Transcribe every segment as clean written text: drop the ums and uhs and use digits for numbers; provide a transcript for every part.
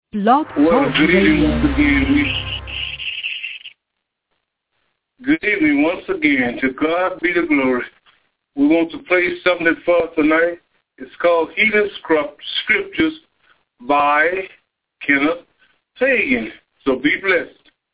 Blog Talk Good evening Radio. once again. Good evening once again. To God be the glory. We want to play something for us tonight. It's called Heathen Scriptures by Kenneth Hagin. So be blessed.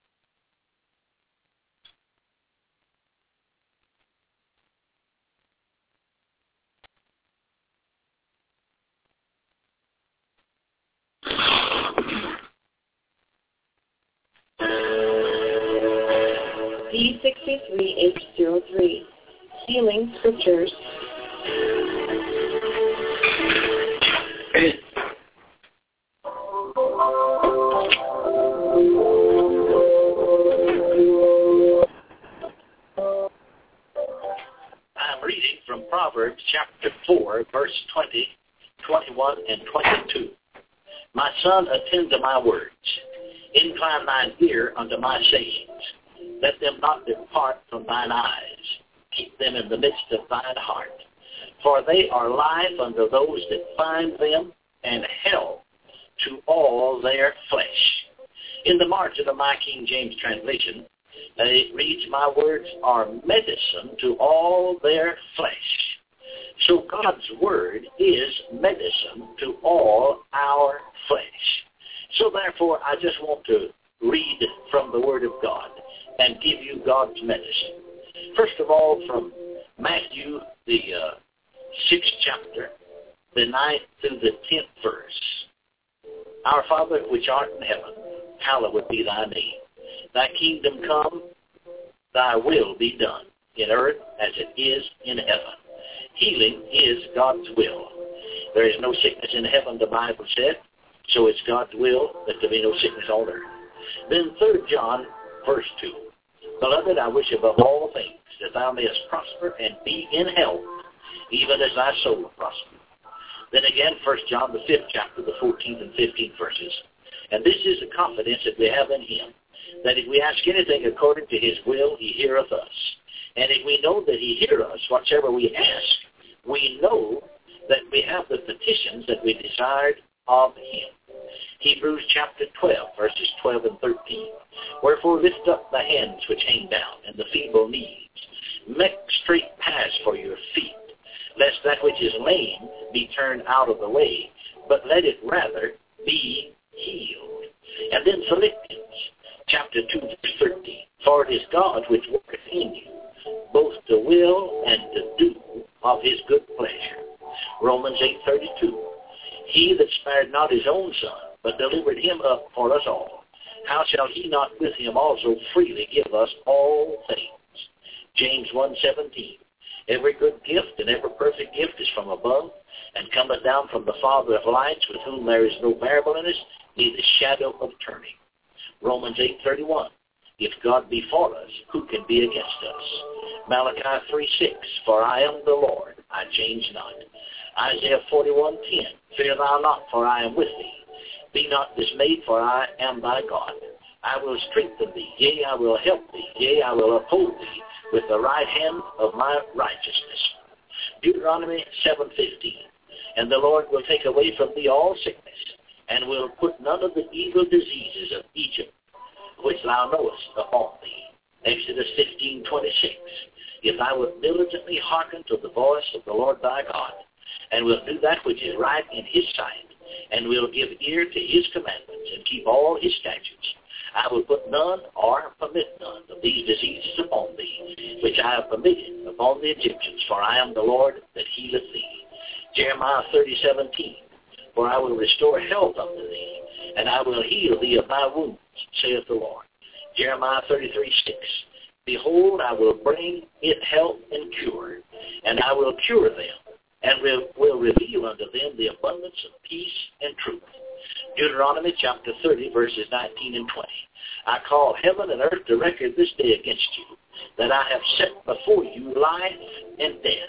D63H03, Healing Scriptures. I'm reading from Proverbs chapter 4, verse 20, 21, and 22. My son, attend to my words. Incline thine ear unto my sayings. Let them not depart from thine eyes. Keep them in the midst of thine heart. For they are life unto those that find them, and health to all their flesh. In the margin of my King James translation, it reads, my words are medicine to all their flesh. So God's word is medicine to all our flesh. So therefore, I just want to read from the word of God and give you God's medicine. First of all, from Matthew, the 6th chapter, the 9th through the 10th verse. Our Father, which art in heaven, hallowed be thy name. Thy kingdom come, thy will be done, in earth as it is in heaven. Healing is God's will. There is no sickness in heaven, the Bible said, so it's God's will that there be no sickness on earth. Then 3 John, verse 2. Beloved, I wish above all things that thou mayest prosper and be in health, even as thy soul prosper. Then again, 1 John, the 5th chapter, the 14th and 15th verses. And this is the confidence that we have in him, that if we ask anything according to his will, he heareth us. And if we know that he heareth us, whatsoever we ask, we know that we have the petitions that we desired of him. Hebrews chapter 12, verses 12 and 13. Wherefore lift up the hands which hang down, and the feeble knees. Make straight paths for your feet, lest that which is lame be turned out of the way, but let it rather be healed. And then Philippians chapter 2, verse 13. For it is God which worketh in you, both to will and to do of his good pleasure. Romans 8:32. He that spared not his own son, but delivered him up for us all, how shall he not with him also freely give us all things? James 1:17. Every good gift and every perfect gift is from above, and cometh down from the Father of lights, with whom there is no variableness, neither shadow of turning. Romans 8:31. If God be for us, who can be against us? Malachi 3:6. For I am the Lord, I change not. Isaiah 41:10. Fear thou not, for I am with thee. Be not dismayed, for I am thy God. I will strengthen thee, yea, I will help thee, yea, I will uphold thee with the right hand of my righteousness. Deuteronomy 7:15. And the Lord will take away from thee all sickness, and will put none of the evil diseases of Egypt, which thou knowest, upon thee. Exodus 15:26. If thou wilt diligently hearken to the voice of the Lord thy God, and will do that which is right in his sight, and will give ear to his commandments, and keep all his statutes, I will put none or permit none of these diseases upon thee, which I have permitted upon the Egyptians, for I am the Lord that healeth thee. Jeremiah 30:17. For I will restore health unto thee, and I will heal thee of thy wounds, saith the Lord. Jeremiah 33:6. Behold, I will bring it health and cure, and I will cure them, and will reveal unto them the abundance of peace and truth. Deuteronomy chapter 30, verses 19 and 20. I call heaven and earth to record this day against you, that I have set before you life and death,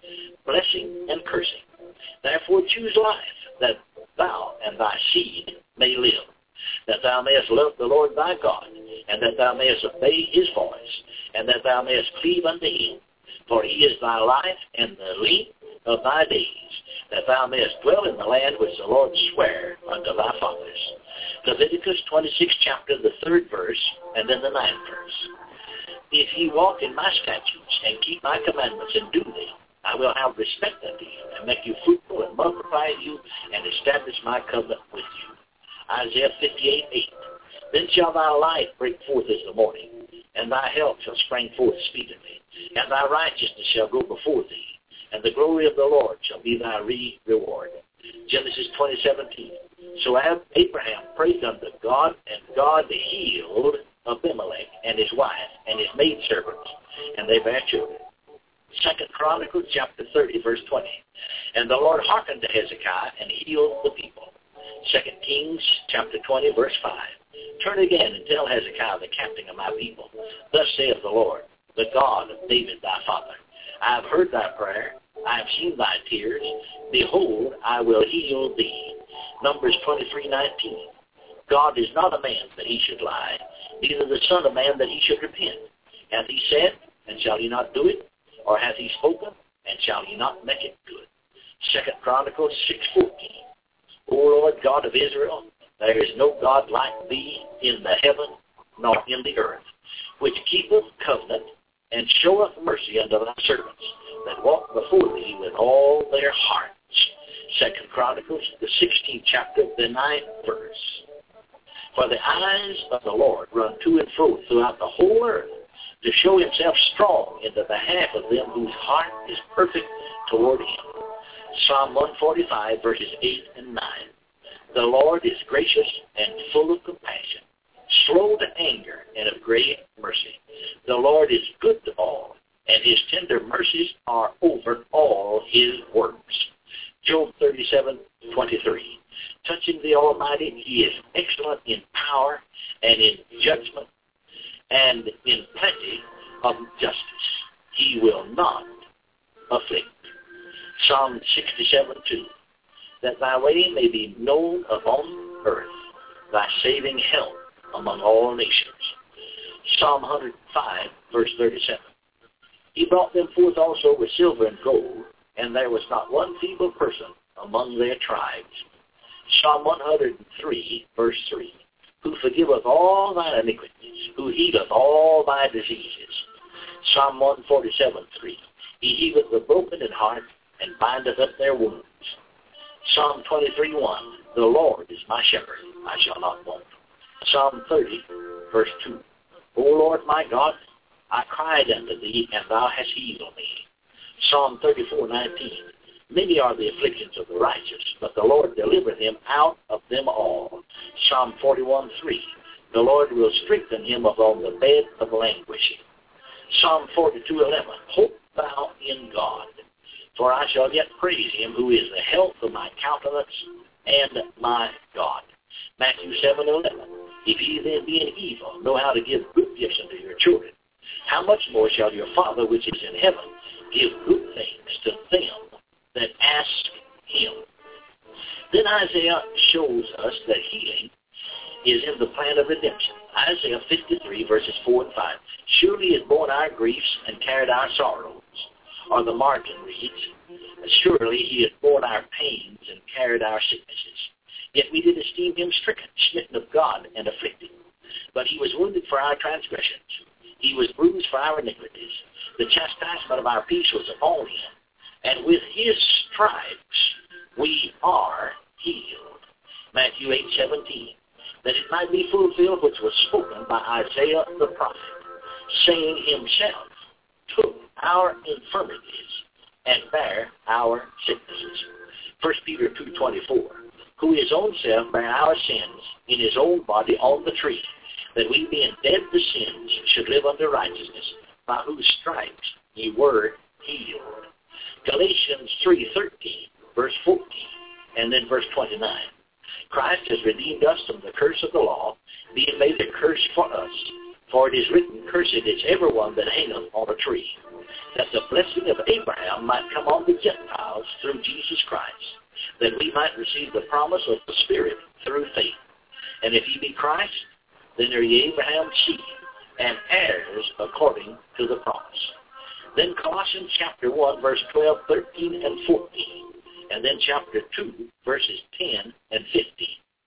blessing and cursing. Therefore choose life, that thou and thy seed may live, that thou mayest love the Lord thy God, and that thou mayest obey his voice, and that thou mayest cleave unto him. For he is thy life and the length of thy days, that thou mayest dwell in the land which the Lord sware unto thy fathers. Leviticus 26 chapter, the 3rd verse, and then the 9th verse. If ye walk in my statutes and keep my commandments and do them, I will have respect unto you and make you fruitful and multiply you and establish my covenant with you. Isaiah 58:8. Then shall thy light break forth as the morning, and thy health shall spring forth speedily, and thy righteousness shall go before thee, and the glory of the Lord shall be thy reward. Genesis 20:17. So Abraham prayed unto God, and God healed Abimelech and his wife and his maidservants, and they bare children. 2 Chronicles chapter 30, verse 20. And the Lord hearkened to Hezekiah and healed the people. 2 Kings chapter 20, verse 5. Turn again and tell Hezekiah the captain of my people, thus saith the Lord, the God of David thy father, I have heard thy prayer, I have seen thy tears, behold, I will heal thee. Numbers 23:19. God is not a man that he should lie, neither the son of man that he should repent. Hath he said, and shall he not do it? Or hath he spoken, and shall he not make it good? 2 Chronicles 6:14. O Lord God of Israel, there is no God like thee in the heaven nor in the earth, which keepeth covenant and showeth mercy unto thy servants that walk before thee with all their hearts. 2 Chronicles, the 16th chapter, the 9th verse. For the eyes of the Lord run to and fro throughout the whole earth, to show himself strong in the behalf of them whose heart is perfect toward him. Psalm 145, verses 8 and 9. The Lord is gracious and full of compassion, slow to anger and of great mercy. The Lord is good to all, and his tender mercies are over all his works. Job 37:23. Touching the Almighty, he is excellent in power and in judgment and in plenty of justice. He will not afflict. Psalm 67:2. That thy way may be known upon earth, thy saving help among all nations. Psalm 105, verse 37. He brought them forth also with silver and gold, and there was not one feeble person among their tribes. Psalm 103, verse 3. Who forgiveth all thy iniquities, who healeth all thy diseases. Psalm 147:3. He healeth the broken in heart, and bindeth up their wounds. Psalm 23:1. The Lord is my shepherd, I shall not want. Psalm 30, verse 2. O Lord my God, I cried unto thee, and thou hast healed me. Psalm 34:19. Many are the afflictions of the righteous, but the Lord delivereth him out of them all. Psalm 41:3. The Lord will strengthen him upon the bed of languishing. Psalm 42:11. Hope thou in God, for I shall yet praise him who is the health of my countenance and my God. Matthew 7:11. If ye then being evil know how to give good gifts unto your children, how much more shall your Father which is in heaven give good things to them that ask him? Then Isaiah shows us that healing is in the plan of redemption. Isaiah 53, verses 4 and 5. Surely he has borne our griefs and carried our sorrows. Or the margin reads, surely he has borne our pains and carried our sicknesses. Yet we did esteem him stricken, smitten of God, and afflicted. But he was wounded for our transgressions. He was bruised for our iniquities. The chastisement of our peace was upon him, and with his stripes we are healed. Matthew 8:17. That it might be fulfilled which was spoken by Isaiah the prophet, saying himself took our infirmities and bare our sicknesses. 1 Peter 2:24. Who his own self bare our sins in his own body on the tree, that we being dead to sins should live unto righteousness, by whose stripes ye were healed. Galatians 3:13, verse 14, and then verse 29. Christ has redeemed us from the curse of the law, being made a curse for us. For it is written, Cursed is everyone that hangeth on a tree, that the blessing of Abraham might come on the Gentiles through Jesus Christ, that we might receive the promise of the Spirit through faith. And if ye be Christ, then are ye Abraham's seed, and heirs according to the promise. Then Colossians chapter 1, verse 12, 13, and 14. And then chapter 2, verses 10 and 15.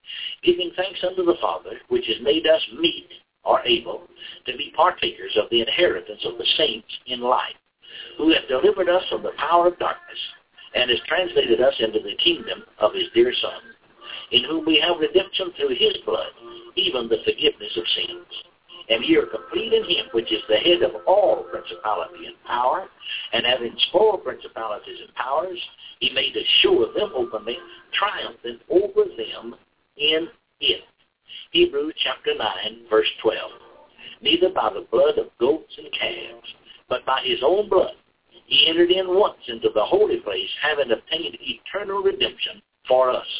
giving thanks unto the Father, which has made us meet, or able, to be partakers of the inheritance of the saints in light, who hath delivered us from the power of darkness, and has translated us into the kingdom of his dear Son, in whom we have redemption through his blood, even the forgiveness of sins. And ye are complete in him, which is the head of all principality and power, and having spoiled principalities and powers, he made a show of them openly, triumphing over them in it. Hebrews chapter 9, verse 12. Neither by the blood of goats and calves, but by his own blood, he entered in once into the holy place, having obtained eternal redemption for us.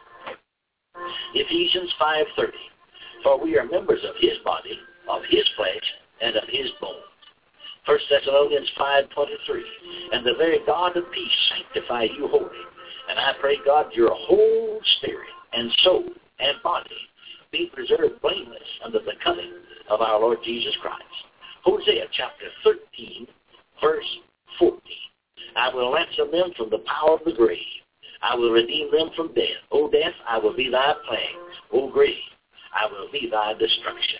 Ephesians 5:30. For we are members of his body, of his flesh, and of his bones. 1 Thessalonians 5:23. And the very God of peace sanctify you wholly. And I pray God your whole spirit and soul and body be preserved blameless under the coming of our Lord Jesus Christ. Hosea chapter 13, verse 14. I will ransom them from the power of the grave. I will redeem them from death. O death, I will be thy plague. O grave, I will be thy destruction.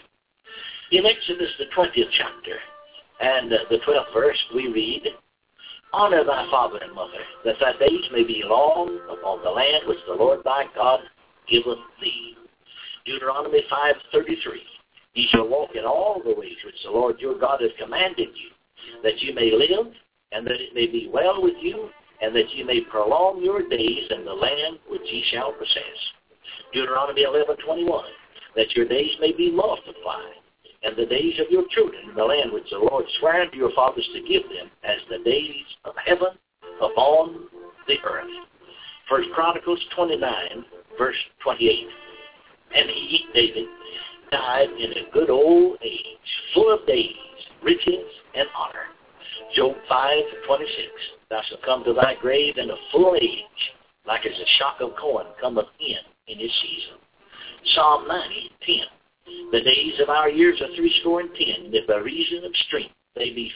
In Exodus, the 20th chapter, and the 12th verse, we read, Honor thy father and mother, that thy days may be long upon the land which the Lord thy God giveth thee. Deuteronomy 5:33. Ye shall walk in all the ways which the Lord your God has commanded you, that you may live, and that it may be well with you, and that you may prolong your days in the land which ye shall possess. Deuteronomy 11:21. That your days may be multiplied, and the days of your children in the land which the Lord sware unto your fathers to give them, as the days of heaven upon the earth. 1 Chronicles 29, verse 28. And he, David, died in a good old age, full of days, riches, and honor. Job 5:26. Thou shalt come to thy grave in a full age, like as a shock of corn cometh in his season. Psalm 90:10. The days of our years are 70, and if by reason of strength they be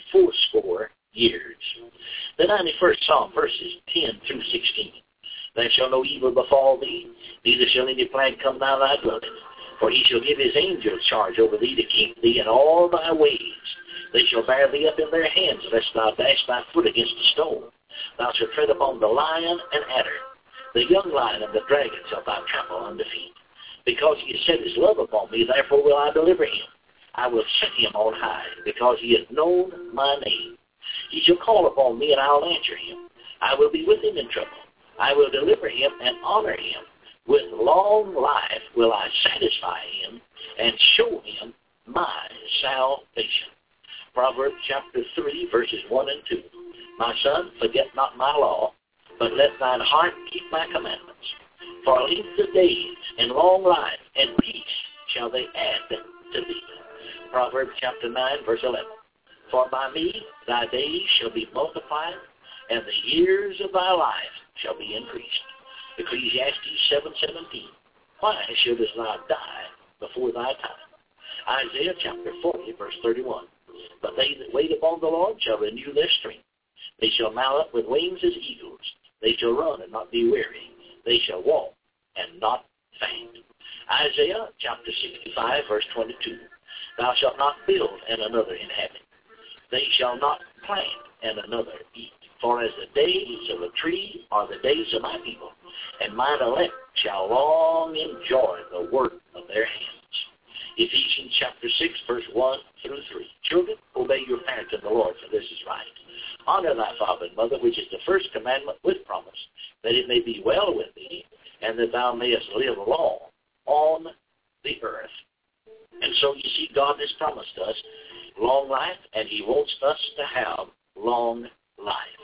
80 years. The 91st Psalm, verses 10 through 16. There shall no evil befall thee, neither shall any plague come nigh thy dwelling. For he shall give his angels charge over thee to keep thee in all thy ways. They shall bear thee up in their hands, lest thou dash thy foot against a stone. Thou shalt tread upon the lion and adder. The young lion and the dragon shalt thou trample under feet. Because he has set his love upon me, therefore will I deliver him. I will set him on high, because he has known my name. He shall call upon me, and I will answer him. I will be with him in trouble. I will deliver him and honor him. With long life will I satisfy him and show him my salvation. Proverbs chapter 3, verses 1 and 2. My son, forget not my law, but let thine heart keep my commandments. For length of days and long life and peace shall they add to thee. Proverbs chapter 9, verse 11. For by me thy days shall be multiplied, and the years of thy life shall be increased. Ecclesiastes 7:17. Why shouldest thou die before thy time? Isaiah chapter 40, verse 31. But they that wait upon the Lord shall renew their strength. They shall mount up with wings as eagles. They shall run and not be weary. They shall walk and not faint. Isaiah chapter 65, verse 22. Thou shalt not build and another inhabit. They shall not plant and another eat. For as the days of a tree are the days of my people, and mine elect shall long enjoy the work of their hands. Ephesians chapter 6, verse 1 through 3. Children, obey your parents in the Lord, for this is right. Honor thy father and mother, which is the first commandment with promise, that it may be well with thee, and that thou mayest live long on the earth. And so you see, God has promised us long life, and he wants us to have long life.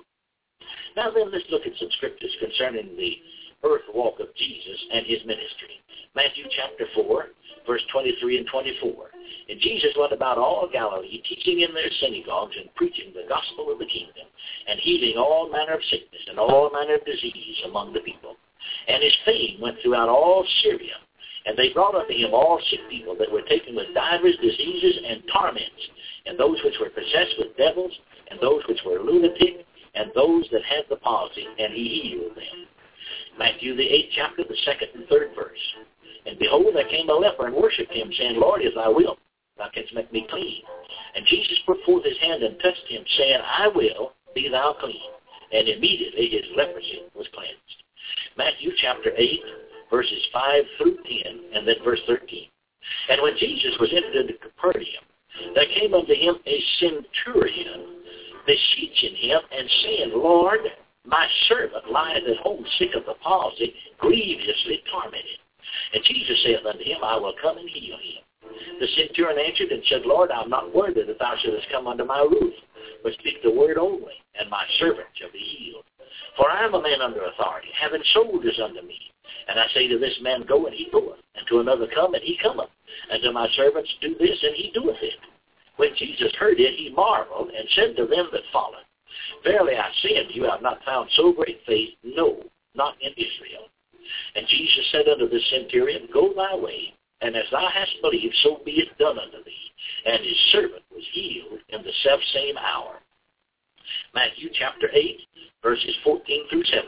Now then, let's look at some scriptures concerning the earth walk of Jesus and his ministry. Matthew chapter 4, verse 23 and 24. And Jesus went about all Galilee, teaching in their synagogues and preaching the gospel of the kingdom, and healing all manner of sickness and all manner of disease among the people. And his fame went throughout all Syria. And they brought unto him all sick people that were taken with divers diseases and torments, and those which were possessed with devils, and those which were lunatic, and those that had the palsy, and he healed them. Matthew, the 8th chapter, the 2nd and 3rd verse. And behold, there came a leper and worshipped him, saying, Lord, if thou wilt, thou canst make me clean. And Jesus put forth his hand and touched him, saying, I will, be thou clean. And immediately his leprosy was cleansed. Matthew chapter 8, verses 5 through 10, and then verse 13. And when Jesus was entered into Capernaum, there came unto him a centurion, beseeching him, and saying, Lord, my servant lieth at home sick of the palsy, grievously tormented. And Jesus saith unto him, I will come and heal him. The centurion answered and said, Lord, I am not worthy that thou shouldest come under my roof, but speak the word only, and my servant shall be healed. For I am a man under authority, having soldiers under me. And I say to this man, go, and he goeth, and to another, come, and he cometh, and to my servants, do this, and he doeth it. When Jesus heard it, he marveled, and said to them that followed, Verily I say unto you, I have not found so great faith, no, not in Israel. And Jesus said unto the centurion, Go thy way, and as thou hast believed, so be it done unto thee. And his servant was healed in the selfsame hour. Matthew chapter 8, verses 14 through 17.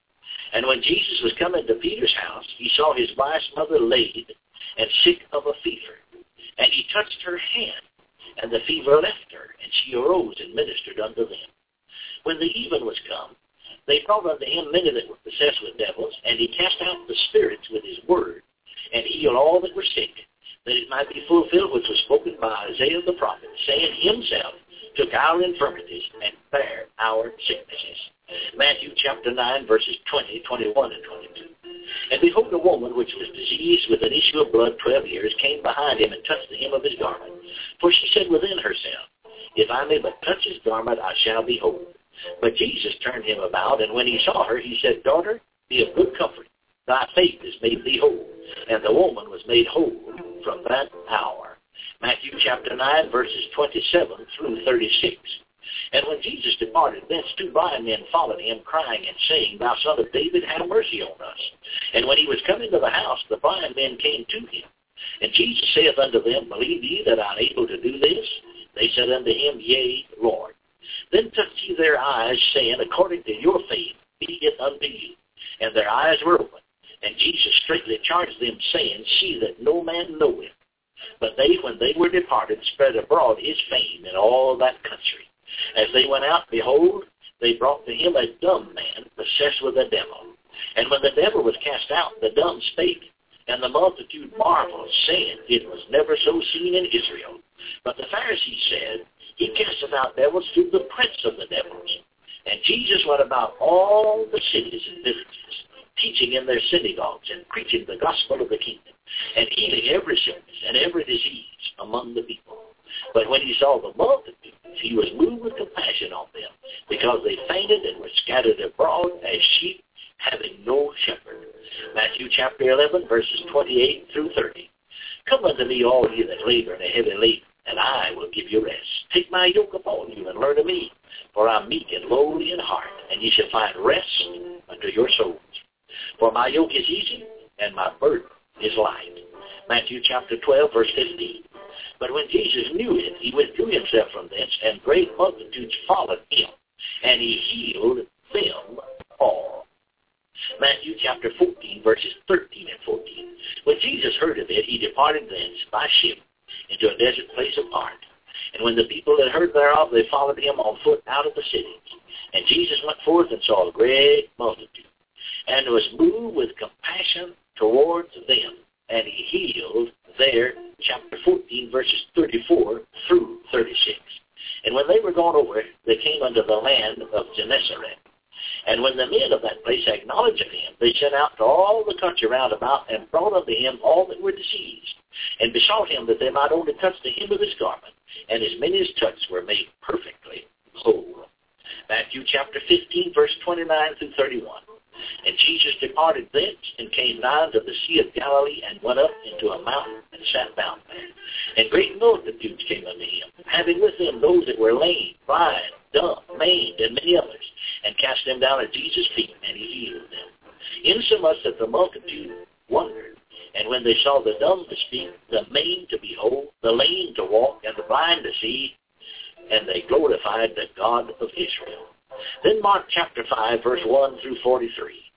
And when Jesus was come into Peter's house, he saw his wife's mother laid and sick of a fever. And he touched her hand, and the fever left her, and she arose and ministered unto them. When the even was come, they brought unto him many that were possessed with devils, and he cast out the spirits with his word, and healed all that were sick, that it might be fulfilled which was spoken by Isaiah the prophet, saying, Himself took our infirmities and bare our sicknesses. Matthew chapter 9, verses 20, 21, and 22. And behold, a woman which was diseased with an issue of blood 12 years came behind him and touched the hem of his garment. For she said within herself, If I may but touch his garment, I shall be whole. But Jesus turned him about, and when he saw her, he said, Daughter, be of good comfort. Thy faith has made thee whole. And the woman was made whole from that hour. Matthew chapter 9, verses 27 through 36. And when Jesus departed thence, 2 blind men followed him, crying and saying, Thou son of David, have mercy on us. And when he was come into the house, the blind men came to him. And Jesus saith unto them, Believe ye that I am able to do this? They said unto him, Yea, Lord. Then touched he their eyes, saying, According to your faith be it unto you. And their eyes were opened. And Jesus straightly charged them, saying, See that no man know him. But they, when they were departed, spread abroad his fame in all that country. As they went out, behold, they brought to him a dumb man, possessed with a devil. And when the devil was cast out, the dumb spake. And the multitude marveled, saying, It was never so seen in Israel. But the Pharisees said, He casteth out devils through the prince of the devils. And Jesus went about all the cities and villages, teaching in their synagogues and preaching the gospel of the kingdom, and healing every sickness and every disease among the people. But when he saw the multitudes, he was moved with compassion on them, because they fainted and were scattered abroad as sheep having no shepherd. Matthew chapter 11, verses 28 through 30. Come unto me, all ye that labor and are heavy laden, and I will give you rest. Take my yoke upon you and learn of me, for I am meek and lowly in heart, and ye shall find rest unto your souls. For my yoke is easy, and my burden is light. Matthew chapter 12, verse 15. But when Jesus knew it, he withdrew himself from thence, and great multitudes followed him, and he healed them all. Matthew chapter 14, verses 13 and 14. When Jesus heard of it, he departed thence by ship into a desert place apart. And when the people had heard thereof, they followed him on foot out of the cities. And Jesus went forth and saw a great multitude, and was moved with compassion towards them, and he healed their, chapter 14, verses 34 through 36. And when they were gone over, they came unto the land of Gennesaret. And when the men of that place acknowledged him, they sent out to all the country round about, and brought unto him all that were diseased, and besought him that they might only touch the hem of his garment, and as many as touched were made perfectly whole. Matthew chapter 15, verse 29 through 31. And Jesus departed thence, and came nigh unto the Sea of Galilee, and went up into a mountain, and sat down there. And great multitudes came unto him, having with them those that were lame, blind, dumb, maimed, and many others, and cast them down at Jesus' feet, and he healed them. Insomuch that the multitude wondered. And when they saw the dumb to speak, the maimed to be whole, the lame to walk, and the blind to see, and they glorified the God of Israel. Then Mark chapter 5, verse 1 through 43.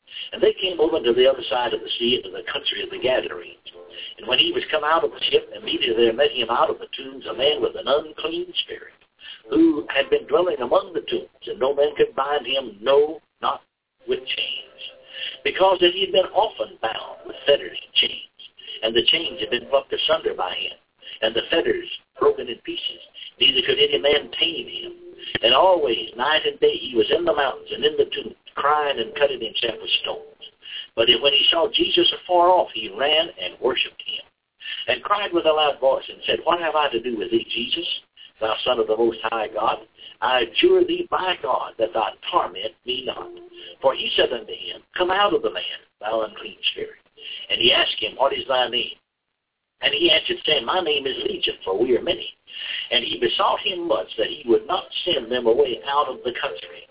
And they came over to the other side of the sea into the country of the Gadarenes. And when he was come out of the ship, immediately there met him out of the tombs a man with an unclean spirit, who had been dwelling among the tombs, and no man could bind him, no, not with chains, because that he had been often bound with fetters and chains, and the chains had been plucked asunder by him, and the fetters broken in pieces. Neither could any man tame him. And always, night and day, he was in the mountains and in the tombs, crying and cutting himself with stones. But when he saw Jesus afar off, he ran and worshipped him, and cried with a loud voice, and said, What have I to do with thee, Jesus, thou Son of the Most High God? I adjure thee by God that thou torment me not. For he said unto him, Come out of the man, thou unclean spirit. And he asked him, What is thy name? And he answered, saying, My name is Legion, for we are many. And he besought him much that he would not send them away out of the country.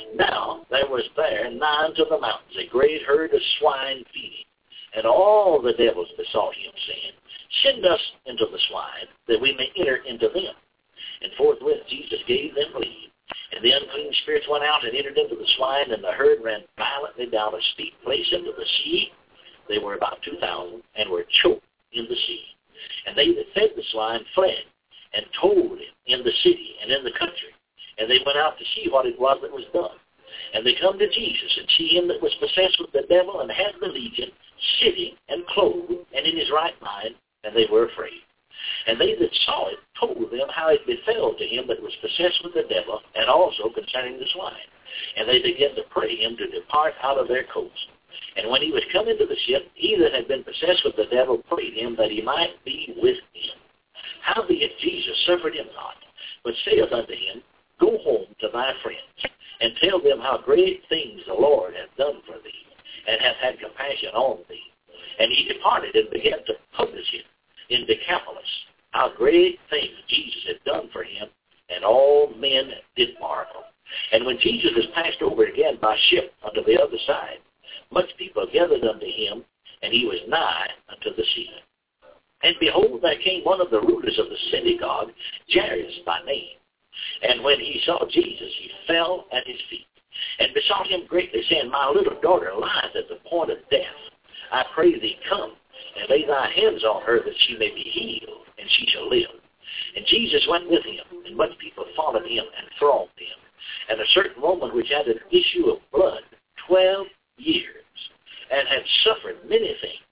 Now there was there nigh unto the mountains a great herd of swine feeding. And all the devils besought him, saying, Send us into the swine, that we may enter into them. And forthwith Jesus gave them leave. And the unclean spirits went out and entered into the swine, and the herd ran violently down a steep place into the sea. They were about 2,000, and were choked in the sea. And they that fed the swine fled, and told it in the city and in the country. And they went out to see what it was that was done. And they come to Jesus, and see him that was possessed with the devil, and had the legion, sitting and clothed, and in his right mind, and they were afraid. And they that saw it told them how it befell to him that was possessed with the devil, and also concerning the swine. And they began to pray him to depart out of their coast. And when he was come into the ship, he that had been possessed with the devil prayed him that he might be with him. Howbeit Jesus suffered him not, but saith unto him, Go home to thy friends, and tell them how great things the Lord hath done for thee, and hath had compassion on thee. And he departed and began to publish it in Decapolis, how great things Jesus had done for him, and all men did marvel. And when Jesus was passed over again by ship unto the other side, much people gathered unto him, and he was nigh unto the sea. And behold, there came one of the rulers of the synagogue, Jairus by name. And when he saw Jesus, he fell at his feet, and besought him greatly, saying, My little daughter lieth at the point of death. I pray thee, come, and lay thy hands on her, that she may be healed, and she shall live. And Jesus went with him, and much people followed him and thronged him. And a certain woman which had an issue of blood 12 years, and had suffered many things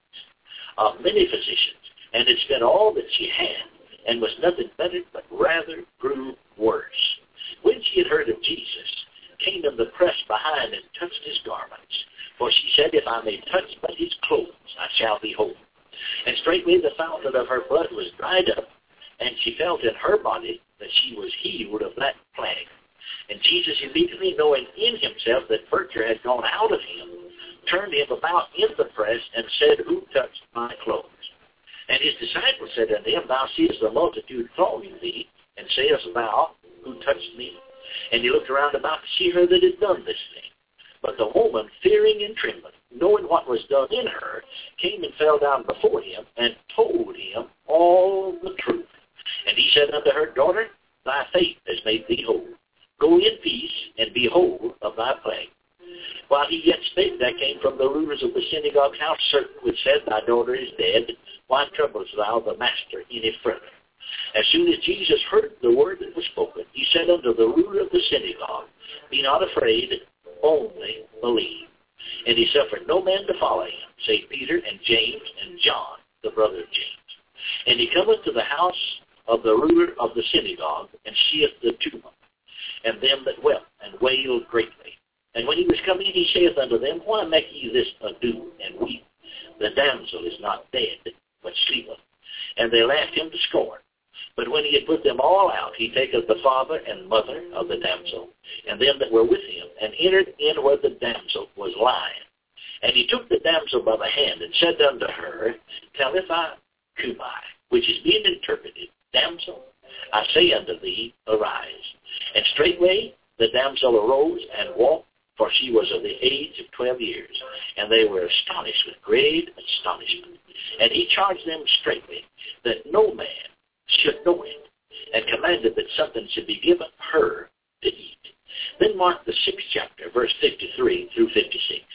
of many physicians, and had spent all that she had, and was nothing better, but rather grew worse. When she had heard of Jesus, came in the press behind and touched his garments. For she said, If I may touch but his clothes, I shall be whole. And straightway the fountain of her blood was dried up, and she felt in her body that she was healed of that plague. And Jesus, immediately knowing in himself that virtue had gone out of him, turned him about in the press, and said, Who touched my clothes? And his disciples said unto him, Thou seest the multitude thronging thee, and sayest thou, Who touched me? And he looked around about to see her that had done this thing. But the woman, fearing and trembling, knowing what was done in her, came and fell down before him, and told him all the truth. And he said unto her, Daughter, thy faith has made thee whole. Go in peace, and be whole of thy plague. While he yet spake, there came from the rulers of the synagogue's house certain which said, Thy daughter is dead. Why troublest thou the master any further? As soon as Jesus heard the word that was spoken, he said unto the ruler of the synagogue, Be not afraid, only believe. And he suffered no man to follow him, save Peter and James and John, the brother of James. And he cometh to the house of the ruler of the synagogue, and seeth the tumult, and them that wept and wailed greatly. And when he was come in, he saith unto them, Why make ye this ado and weep? The damsel is not dead, but sleepeth. And they laughed him to scorn. But when he had put them all out, he taketh the father and mother of the damsel, and them that were with him, and entered in where the damsel was lying. And he took the damsel by the hand, and said unto her, Talitha cumi, which is being interpreted, Damsel, I say unto thee, arise. And straightway the damsel arose and walked, for she was of the age of 12 years. And they were astonished with great astonishment. And he charged them straightway that no man should know it, and commanded that something should be given her to eat. Then mark the 6th chapter, verse 53 through 56.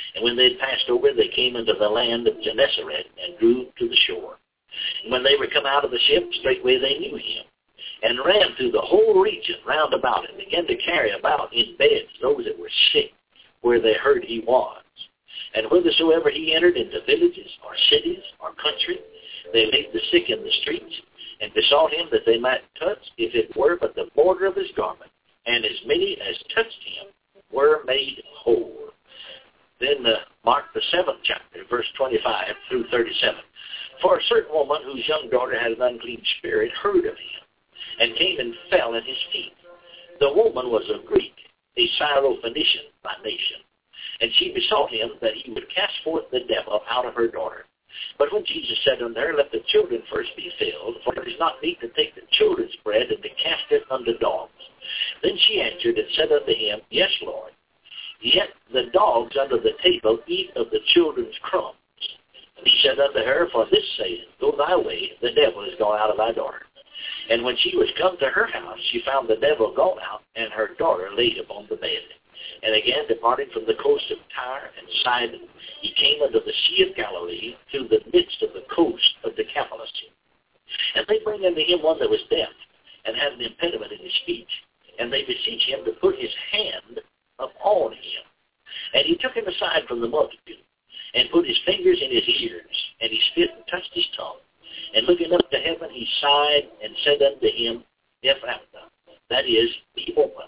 And when they had passed over, they came into the land of Gennesaret and drew to the shore. And when they were come out of the ship, straightway they knew him, and ran through the whole region round about, and began to carry about in beds those that were sick, where they heard he was. And whithersoever he entered into villages, or cities, or country, they laid the sick in the streets, and besought him that they might touch, if it were but the border of his garment. And as many as touched him were made whole. Then Mark the 7th chapter, verse 25 through 37. For a certain woman whose young daughter had an unclean spirit heard of him, and came and fell at his feet. The woman was a Greek, a Syrophoenician by nation. And she besought him that he would cast forth the devil out of her daughter. But when Jesus said unto her, Let the children first be filled, for it is not meet to take the children's bread and to cast it unto dogs. Then she answered and said unto him, Yes, Lord. Yet the dogs under the table eat of the children's crumbs. And he said unto her, For this saying, Go thy way, the devil is gone out of thy daughter. And when she was come to her house, she found the devil gone out, and her daughter laid upon the bed. And again, departing from the coast of Tyre and Sidon, he came unto the Sea of Galilee, through the midst of the coast of Decapolis. And they bring unto him one that was deaf, and had an impediment in his speech. And they beseech him to put his hand upon him. And he took him aside from the multitude, and put his fingers in his ears, and he spit and touched his tongue. And looking up to heaven, he sighed, and said unto him, Ephphatha, that is, be open.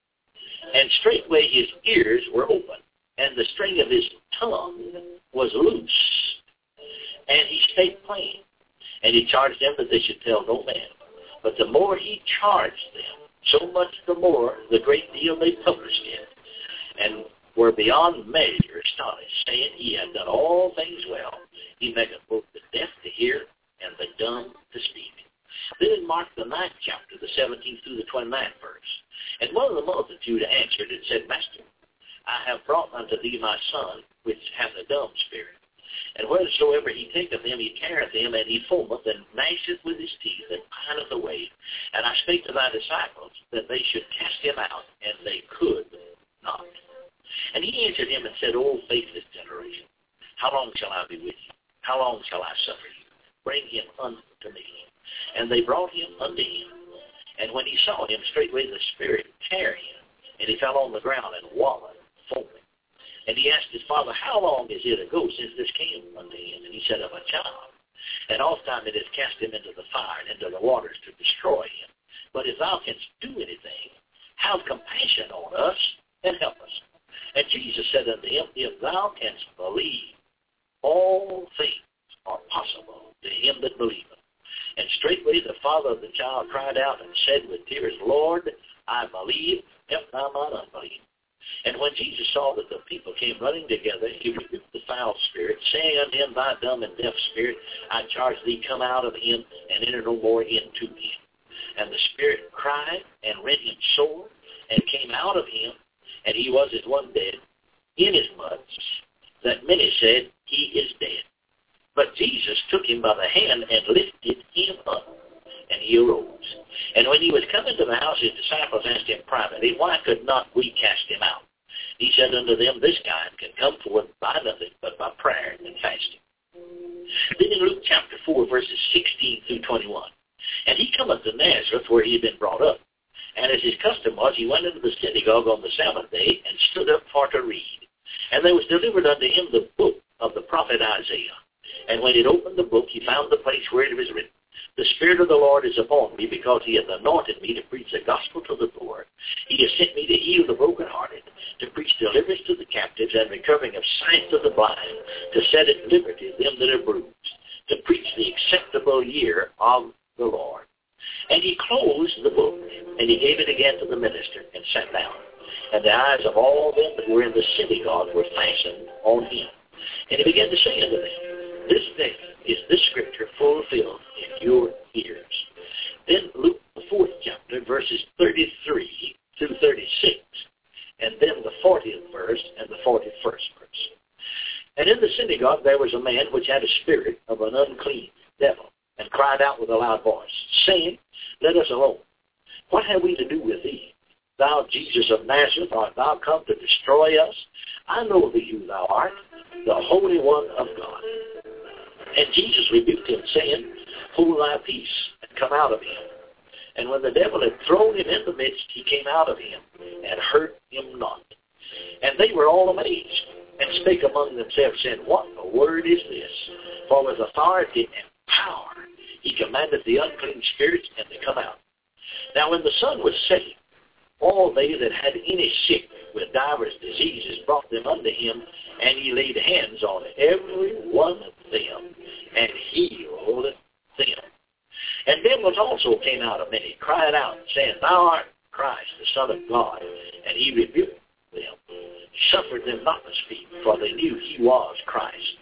And straightway his ears were open, and the string of his tongue was loose. And he spake plain. And he charged them that they should tell no man. But the more he charged them, so much the more, the great deal they published it, and were beyond measure astonished, saying, He hath done all things well. He maketh both the deaf to hear, and the dumb to speak. Then in Mark the 9th chapter, the 17th through the 29th verse. And one of the multitude answered and said, Master, I have brought unto thee my son, which hath a dumb spirit. And wheresoever he taketh him, he careth him, and he foameth, and gnasheth with his teeth, and pineth away. And I spake to thy disciples, that they should cast him out, and they could not. And he answered him and said, O faithless generation, how long shall I be with you? How long shall I suffer you? Bring him unto me. And they brought him unto him. And when he saw him, straightway the spirit tear him, and he fell on the ground and wallowed, foaming. And he asked his father, How long is it ago since this came unto him? And he said, Of a child. And oftentimes it has cast him into the fire and into the waters to destroy him. But if thou canst do anything, have compassion on us and help us. And Jesus said unto him, If thou canst believe, all things are possible to him that believeth. And straightway the father of the child cried out and said with tears, Lord, I believe, help thou mine unbelief. And when Jesus saw that the people came running together, he rebuked the foul spirit, saying unto him, Thy dumb and deaf spirit, I charge thee, come out of him, and enter no more into him. And the spirit cried and rent him sore, and came out of him, and he was as one dead, inasmuch that many said, He is dead. But Jesus took him by the hand and lifted him up, and he arose. And when he was come into the house, his disciples asked him privately, Why could not we cast him out? He said unto them, This kind can come forth by nothing but by prayer and fasting. Then in Luke chapter 4, verses 16 through 21. And he cometh to Nazareth, where he had been brought up. And as his custom was, he went into the synagogue on the Sabbath day, and stood up for to read. And there was delivered unto him the book of the prophet Isaiah. And when he had opened the book, he found the place where it was written, The Spirit of the Lord is upon me, because he hath anointed me to preach the gospel to the poor. He has sent me to heal the brokenhearted, to preach deliverance to the captives, and recovering of sight to the blind, to set at liberty them that are bruised, to preach the acceptable year of the Lord. And he closed the book, and he gave it again to the minister, and sat down. And the eyes of all them that were in the synagogue were fastened on him. And he began to say unto them, This day is this scripture fulfilled in your ears. Then Luke the 4th chapter, verses 33 through 36, and then the 40th verse and the 41st verse. And in the synagogue there was a man which had a spirit of an unclean devil, and cried out with a loud voice, saying, Let us alone. What have we to do with thee? Thou Jesus of Nazareth, art thou come to destroy us? I know thee who thou art, the Holy One of God. And Jesus rebuked him, saying, Hold thy peace, and come out of him. And when the devil had thrown him in the midst, he came out of him, and hurt him not. And they were all amazed, and spake among themselves, saying, What a word is this? For with authority and power he commanded the unclean spirits, and they come out. Now when the sun was setting, all they that had any sick with divers diseases brought them unto him, and he laid hands on every one of them, and healed them. And devils also came out of many, crying out, saying, Thou art Christ, the Son of God. And he rebuked them, suffered them not to speak, for they knew he was Christ.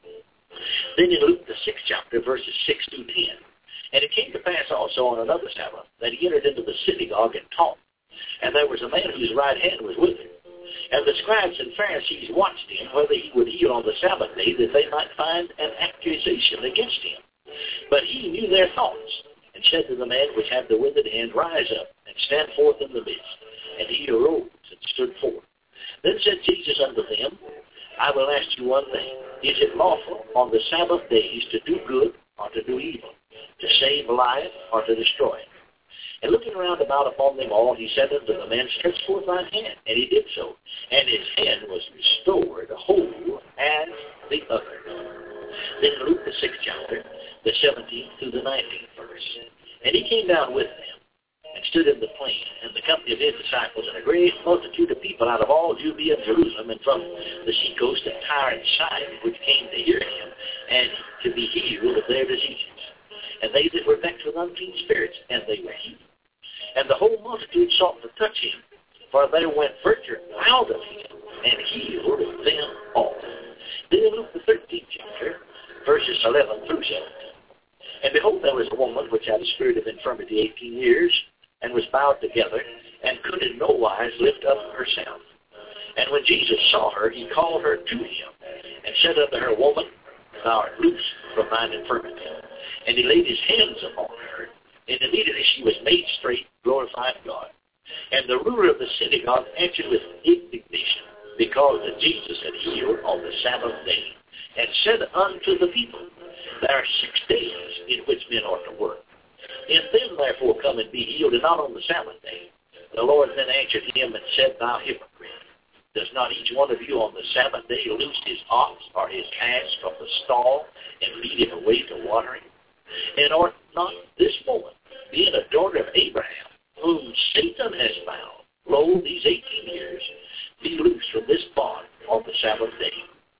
Then in Luke the 6th chapter, verses 6 through 10, And it came to pass also on another Sabbath, that he entered into the synagogue and taught. And there was a man whose right hand was withered. And the scribes and Pharisees watched him, whether he would heal on the Sabbath day, that they might find an accusation against him. But he knew their thoughts, and said to the man which had the withered hand, Rise up, and stand forth in the midst. And he arose and stood forth. Then said Jesus unto them, I will ask you one thing. Is it lawful on the Sabbath days to do good or to do evil, to save life or to destroy it? And looking round about upon them all, he said unto the man, Stretch forth thine hand. And he did so. And his hand was restored whole as the other. Then Luke the 6th chapter, the 17th through the 19th verse. And he came down with them, and stood in the plain, and the company of his disciples, and a great multitude of people out of all Judea and Jerusalem, and from the seacoast of Tyre and Sidon, which came to hear him, and to be healed of their diseases. And they that were vexed with unclean spirits, and they were healed. And the whole multitude sought to touch him, for there went virtue out of him, and healed them all. Then in Luke the 13th chapter, verses 11 through 17. And behold, there was a woman which had a spirit of infirmity 18 years, and was bowed together, and could in no wise lift up herself. And when Jesus saw her, he called her to him, and said unto her, Woman, thou art loosed from thine infirmity. And he laid his hands upon her, and immediately she was made straight, glorifying God. And the ruler of the synagogue answered with indignation, because that Jesus had healed on the Sabbath day, and said unto the people, There are 6 days in which men ought to work. If then therefore come and be healed, and not on the Sabbath day. The Lord then answered him and said, Thou hypocrite, does not each one of you on the Sabbath day loose his ox or his ass from the stall, and lead him away to watering? And ought not this woman, being a daughter of Abraham, whom Satan has bound, lo, these 18 years, be loosed from this bond on the Sabbath day?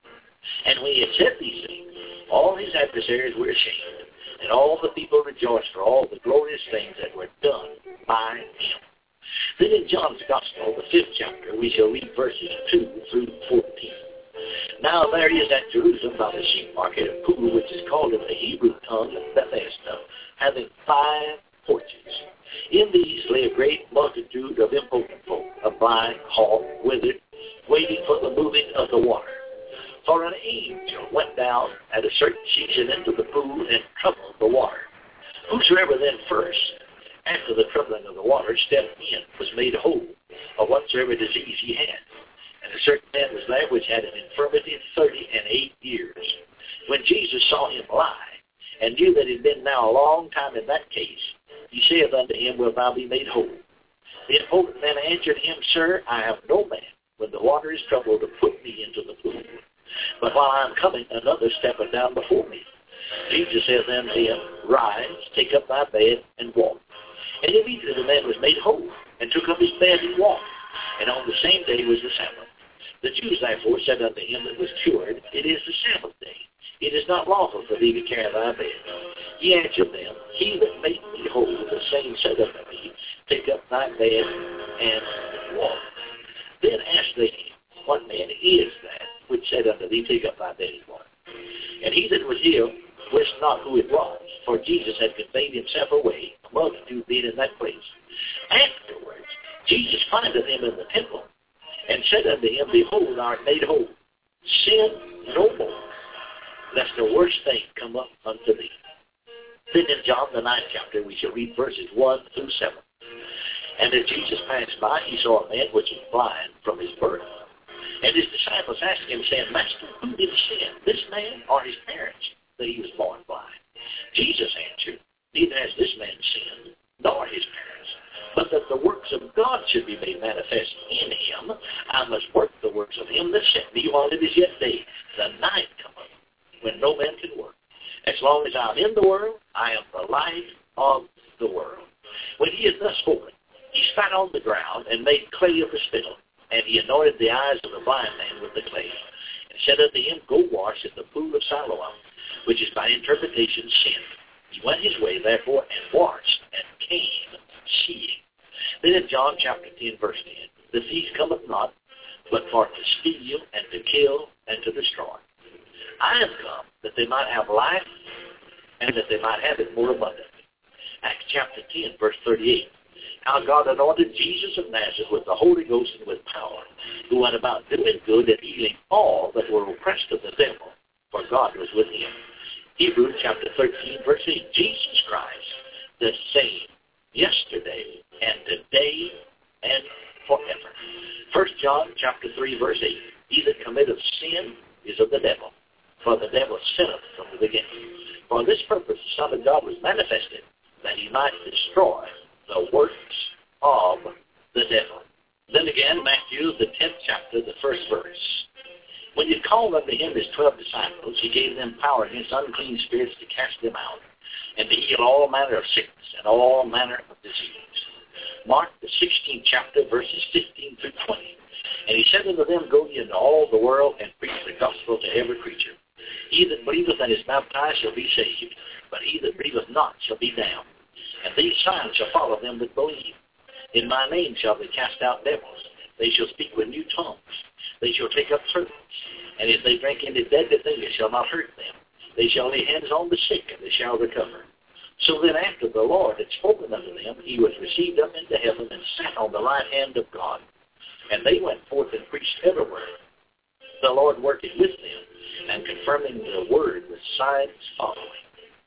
And when he had said these things, all his adversaries were ashamed, and all the people rejoiced for all the glorious things that were done by him. Then in John's Gospel, the 5th chapter, we shall read verses 2 through 14. Now there is at Jerusalem by the sheep market a pool, which is called in the Hebrew tongue Bethesda, having 5 porches. In these lay a great multitude of impotent folk, of blind, halt, withered, waiting for the moving of the water. For an angel went down at a certain season into the pool and troubled the water. Whosoever then first, after the troubling of the water, stepped in, was made whole of whatsoever disease he had. And a certain man was there which had an infirmity of 38 years. When Jesus saw him lie, and knew that he had been now a long time in that case, he saith unto him, Wilt thou be made whole? The impotent man answered him, Sir, I have no man, when the water is troubled, to put me into the pool. But while I am coming, another steppeth down before me. Jesus saith unto him, Rise, take up thy bed, and walk. And immediately the man was made whole, and took up his bed and walked. And on the same day was the Sabbath. The Jews therefore said unto him that was cured, It is the Sabbath day. It is not lawful for thee to carry thy bed. He answered them, He that made me whole, the same said unto me, Take up thy bed and walk. Then asked they him, What man is that which said unto thee, Take up thy bed and walk? And he that was healed wist not who it was, for Jesus had conveyed himself away, a multitude being in that place. Afterwards, Jesus findeth him in the temple, and said unto him, Behold, thou art made whole. Sin no more, lest the worst thing come up unto thee. Then in John the 9th chapter we shall read verses 1 through 7. And as Jesus passed by, he saw a man which was blind from his birth. And his disciples asked him, saying, Master, who did sin, this man or his parents, that he was born blind? Jesus answered, Neither has this man sinned, nor his parents, but that the works of God should be made manifest in him. I must work the works of him that sent me while it is yet day. The night cometh, when no man can work. As long as I am in the world, I am the light of the world. When he had thus spoken, he spat on the ground and made clay of the spittle, and he anointed the eyes of the blind man with the clay, and said unto him, Go wash in the pool of Siloam, which is by interpretation sin. He went his way, therefore, and washed, and came seeing. Then in John chapter 10, verse 10, The thief cometh not, but for to steal, and to kill, and to destroy. I am come, that they might have life, and that they might have it more abundantly. Acts chapter 10, verse 38. How God anointed Jesus of Nazareth with the Holy Ghost and with power, who went about doing good and healing all that were oppressed of the devil, for God was with him. Hebrews chapter 13, verse 8. Jesus Christ, the same yesterday and today and forever. 1 John chapter 3, verse 8. He that committeth sin is of the devil, for the devil sinneth from the beginning. For this purpose the Son of God was manifested, that he might destroy the works of the devil. Then again, Matthew, the 10th chapter, the first verse. When he called unto him his 12 disciples, he gave them power against unclean spirits to cast them out, and to heal all manner of sickness and all manner of disease. Mark, the 16th chapter, verses 15 through 20. And he said unto them, Go ye into all the world, and preach the gospel to every creature. He that believeth and is baptized shall be saved, but he that believeth not shall be damned. And these signs shall follow them that believe. In my name shall they cast out devils. They shall speak with new tongues. They shall take up serpents. And if they drink any deadly thing, it shall not hurt them. They shall lay hands on the sick, and they shall recover. So then after the Lord had spoken unto them, he was received up into heaven, and sat on the right hand of God. And they went forth and preached everywhere, the Lord working with them, and confirming the word with signs following.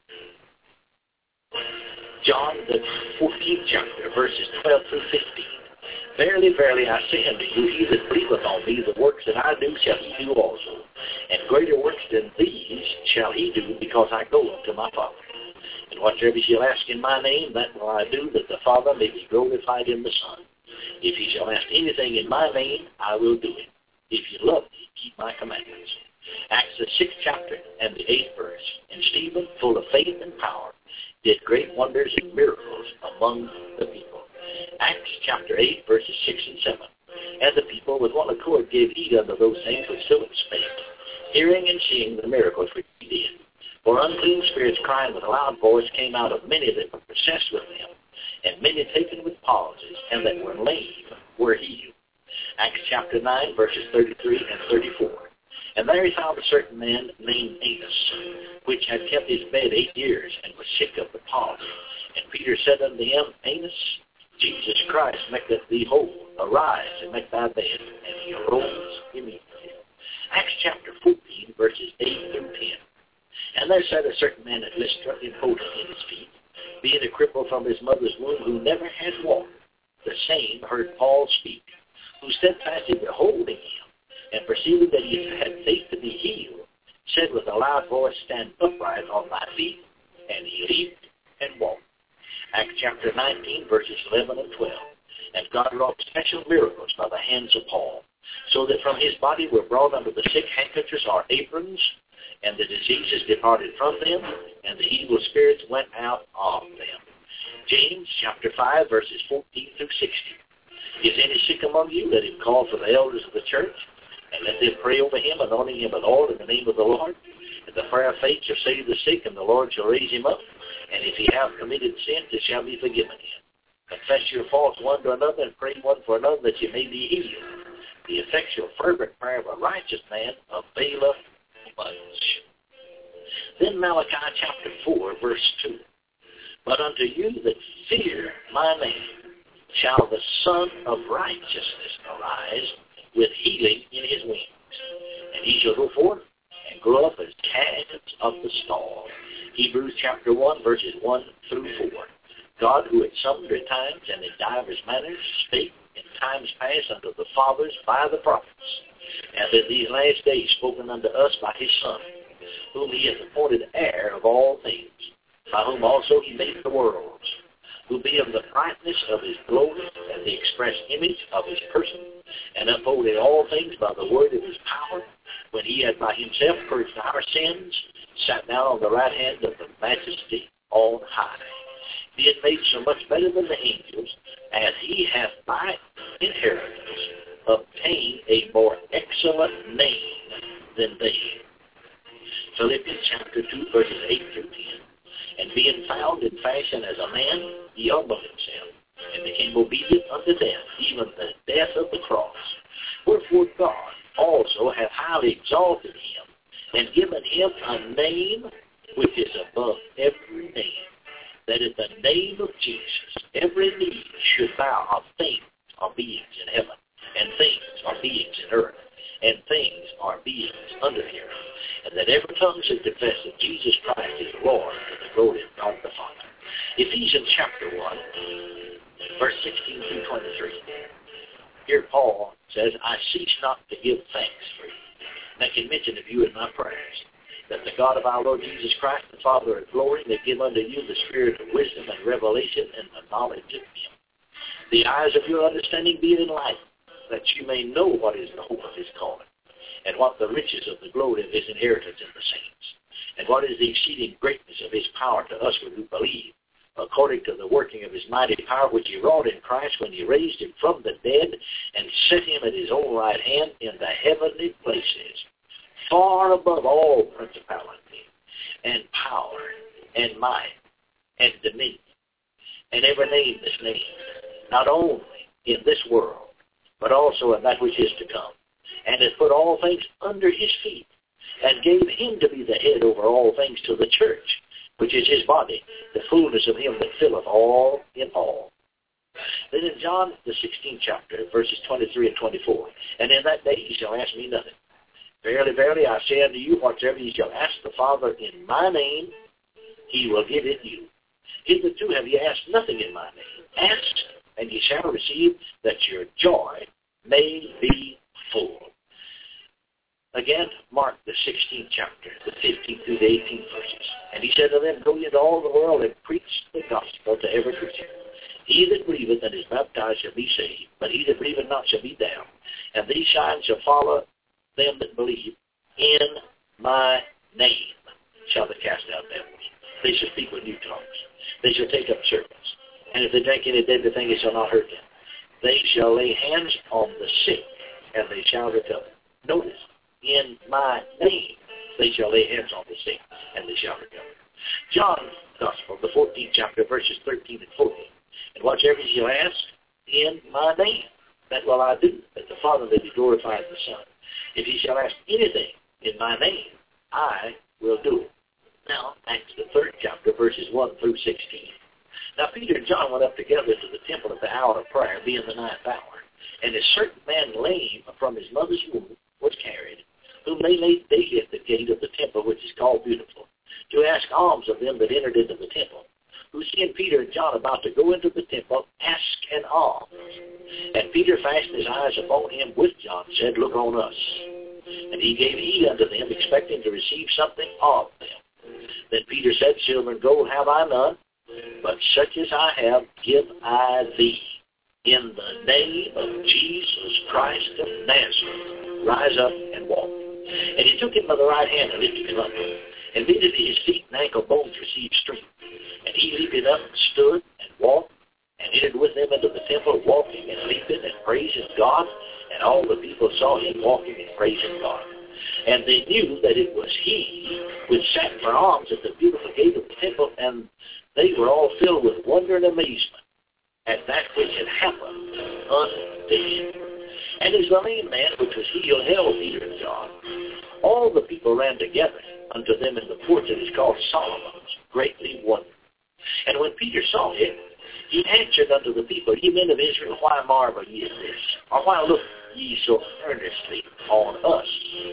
John, the 14th chapter, verses 12 through 15. Verily, verily, I say unto you, he that believeth on me, the works that I do shall he do also. And greater works than these shall he do, because I go unto my Father. And whatsoever ye shall ask in my name, that will I do, that the Father may be glorified in the Son. If ye shall ask anything in my name, I will do it. If ye love me, keep my commandments. Acts the 6th chapter and the 8th verse. And Stephen, full of faith and power, did great wonders and miracles among the people. Acts chapter 8, verses 6 and 7. And the people with one accord gave heed unto those things which Philip spake, hearing and seeing the miracles which he did. For unclean spirits crying with a loud voice came out of many that were possessed with them, and many taken with palsies, and that were lame were healed. Acts chapter 9, verses 33 and 34. And there he found a certain man named Amos, which had kept his bed 8 years, and was sick of the palsy. And Peter said unto him, Amos, Jesus Christ maketh thee whole. Arise and make thy bed. And he arose immediately. Acts chapter 14, verses 8 through 10. And there sat a certain man at Lystra, impotent in his feet, being a cripple from his mother's womb, who never had walked. The same heard Paul speak, who steadfastly beholding him, and perceiving that he had faith to be healed, said with a loud voice, Stand upright on thy feet. And he leaped and walked. Acts chapter 19, verses 11 and 12. And God wrought special miracles by the hands of Paul, so that from his body were brought unto the sick handkerchiefs or aprons, and the diseases departed from them, and the evil spirits went out of them. James chapter 5, verses 14 through 16. Is any sick among you? Let him call for the elders of the church, and let them pray over him, anointing him with oil in the name of the Lord. And the prayer of faith shall save the sick, and the Lord shall raise him up. And if he have committed sin, it shall be forgiven him. Confess your faults one to another, and pray one for another, that you may be healed. The effectual fervent prayer of a righteous man availeth much. Then Malachi chapter 4, verse 2. But unto you that fear my name shall the Son of Righteousness arise with healing in his wings. And he shall go forth and grow up as calves of the stall. Hebrews chapter 1, verses 1 through 4. God, who at sundry times and in divers manners spake in times past unto the fathers by the prophets, and in these last days spoken unto us by his Son, whom he hath appointed heir of all things, by whom also he made the worlds, who be of the brightness of his glory and the express image of his person, and upholding all things by the word of his power, when he had by himself purged our sins, sat down on the right hand of the majesty on high, being made so much better than the angels, as he hath by inheritance obtained a more excellent name than they. Philippians chapter 2, verses 8 through 10. And being found in fashion as a man, he humbled himself, and became obedient unto death, even the death of the cross. Wherefore God also hath highly exalted him, and given him a name which is above every name, that at the name of Jesus every knee should bow of things or beings in heaven, and things or beings in earth, and things or beings under the earth, and that every tongue should confess that Jesus Christ is Lord, to the glory of God the Father. Ephesians chapter 1, verse 16 through 23. Here Paul says, I cease not to give thanks for you, making mention of you in my prayers, that the God of our Lord Jesus Christ, the Father of glory, may give unto you the spirit of wisdom and revelation and the knowledge of him. The eyes of your understanding be enlightened, that you may know what is the hope of his calling, and what the riches of the glory of his inheritance in the saints, and what is the exceeding greatness of his power to us who believe, according to the working of his mighty power which he wrought in Christ when he raised him from the dead and set him at his own right hand in the heavenly places, far above all principality and power and might and dominion, and every name is named, not only in this world, but also in that which is to come, and hath put all things under his feet, and gave him to be the head over all things to the church, which is his body, the fullness of him that filleth all in all. Then in John, the 16th chapter, verses 23 and 24, and in that day ye shall ask me nothing. Verily, verily, I say unto you, whatsoever ye shall ask the Father in my name, he will give it you. Hitherto have ye asked nothing in my name. Ask, and ye shall receive, that your joy may be full. Again, Mark, the 16th chapter, the 15th through the 18th verses. And he said to them, go ye into all the world and preach the gospel to every creature. He that believeth and is baptized shall be saved, but he that believeth not shall be damned. And these signs shall follow them that believe. In my name shall they cast out devils. They shall speak with new tongues. They shall take up serpents. And if they drink any deadly thing, it shall not hurt them. They shall lay hands on the sick, and they shall recover. Notice, in my name they shall lay hands on the sick, and they shall recover. John's Gospel, the 14th chapter, verses 13 and 14. And whatsoever ye shall ask in my name, that will I do, that the Father may be glorified in the Son. If ye shall ask anything in my name, I will do it. Now, Acts the 3rd chapter, verses 1 through 16. Now Peter and John went up together to the temple at the hour of prayer, being the 9th hour. And a certain man lame from his mother's womb was carried, whom they laid daily at the gate of the temple, which is called Beautiful, to ask alms of them that entered into the temple, who seeing Peter and John about to go into the temple, asked an alms. And Peter fastened his eyes upon him with John, and said, Look on us. And he gave heed unto them, expecting to receive something of them. Then Peter said, Silver and gold have I none, but such as I have give I thee. In the name of Jesus Christ of Nazareth, rise up and walk. And he took him by the right hand and lifted him up. And immediately his feet and ankle bones received strength. And he leaped up and stood and walked, and entered with them into the temple, walking and leaping and praising God. And all the people saw him walking and praising God. And they knew that it was he which sat for alms at the beautiful gate of the temple, and they were all filled with wonder and amazement at that which had happened unto him. And as the lame man which was healed held Peter and John, all the people ran together unto them in the porch that is called Solomon's, greatly wondering. And when Peter saw it, he answered unto the people, Ye men of Israel, why marvel ye at this? Or why look ye so earnestly on us,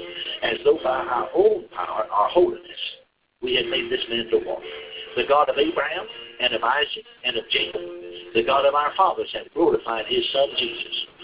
as though by our own power, our holiness, we had made this man to walk? The God of Abraham, and of Isaac, and of Jacob, the God of our fathers, hath glorified his Son Jesus,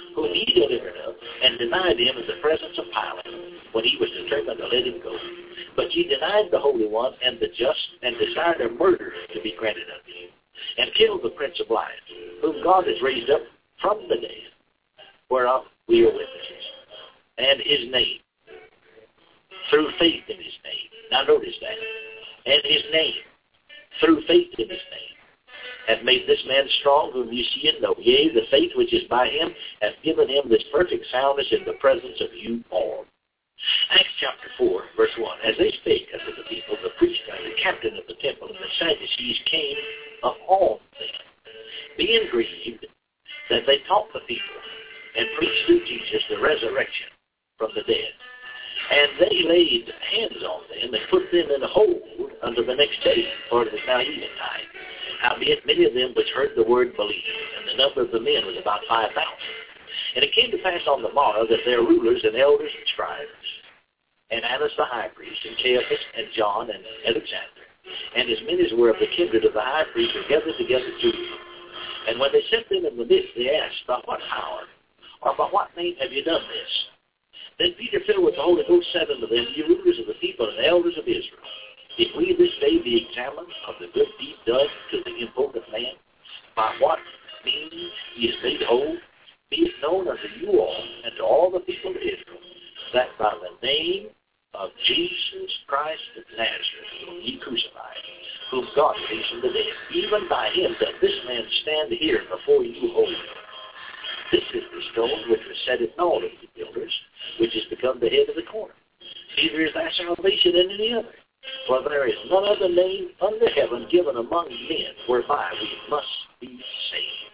whom he delivered up, and denied him in the presence of Pilate, when he was determined to let him go. But ye denied the Holy One and the just, and desired a murderer to be granted unto you, and killed the Prince of Life, whom God has raised up from the dead, whereof we are witnesses. And his name, through faith in his name. Now notice that. And his name, through faith in his name, hath made this man strong, whom you see and know. Yea, the faith which is by him hath given him this perfect soundness in the presence of you all. Acts chapter 4, verse 1. As they spake unto the people, the priest and the captain of the temple and the Sadducees came upon them, being grieved that they taught the people and preached through Jesus the resurrection from the dead. And they laid hands on them and put them in a hold unto the next day, for it was now eventide. Howbeit many of them which heard the word believed, and the number of the men was about 5,000. And it came to pass on the morrow that their rulers and elders and scribes, and Annas the high priest, and Caiaphas, and John, and Alexander, and as many as were of the kindred of the high priest, were gathered together to him. And when they set them in the midst, they asked, By what power, or by what name have you done this? Then Peter, filled with the Holy Ghost, said unto them, Ye rulers of the people and elders of Israel, if we this day be examined of the good deed done to the impotent man, by what means he is made whole, be it known unto you all and to all the people of Israel, that by the name of Jesus Christ of Nazareth, whom ye crucified, whom God raised from the dead, even by him doth this man stand here before you whole. This is the stone which was set at all of the builders, which is become the head of the corner. Neither is thy salvation in any other. For there is none other name under heaven given among men whereby we must be saved.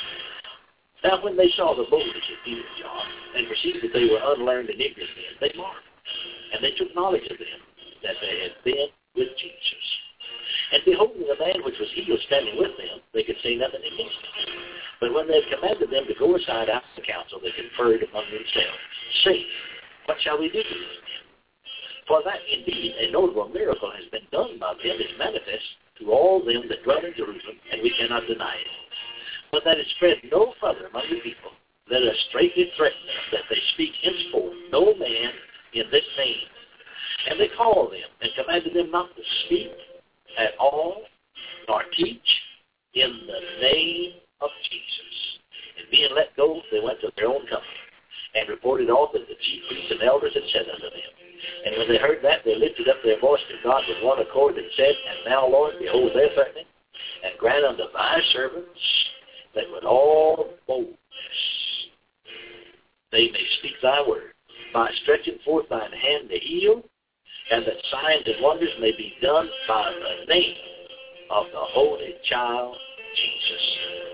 Now when they saw the boldness of Peter and John, and perceived that they were unlearned and ignorant men, they marveled. And they took knowledge of them, that they had been with Jesus. And beholding the man which was healed standing with them, they could say nothing against him. But when they had commanded them to go aside out of the council, they conferred among themselves, saying, What shall we do to this man? For that indeed a notable miracle has been done by them is manifest to all them that dwell in Jerusalem, and we cannot deny it. But that it spread no further among the people, let us straightly threaten them that they speak henceforth no man in this name. And they called them and commanded them not to speak at all, nor teach in the name of Jesus. And being let go, they went to their own company, and reported all that the chief priests and elders had said unto them. And when they heard that, they lifted up their voice to God with one accord and said, And now, Lord, behold their threatening, and grant unto thy servants that with all boldness they may speak thy word, by stretching forth thine hand to heal, and that signs and wonders may be done by the name of the Holy Child Jesus.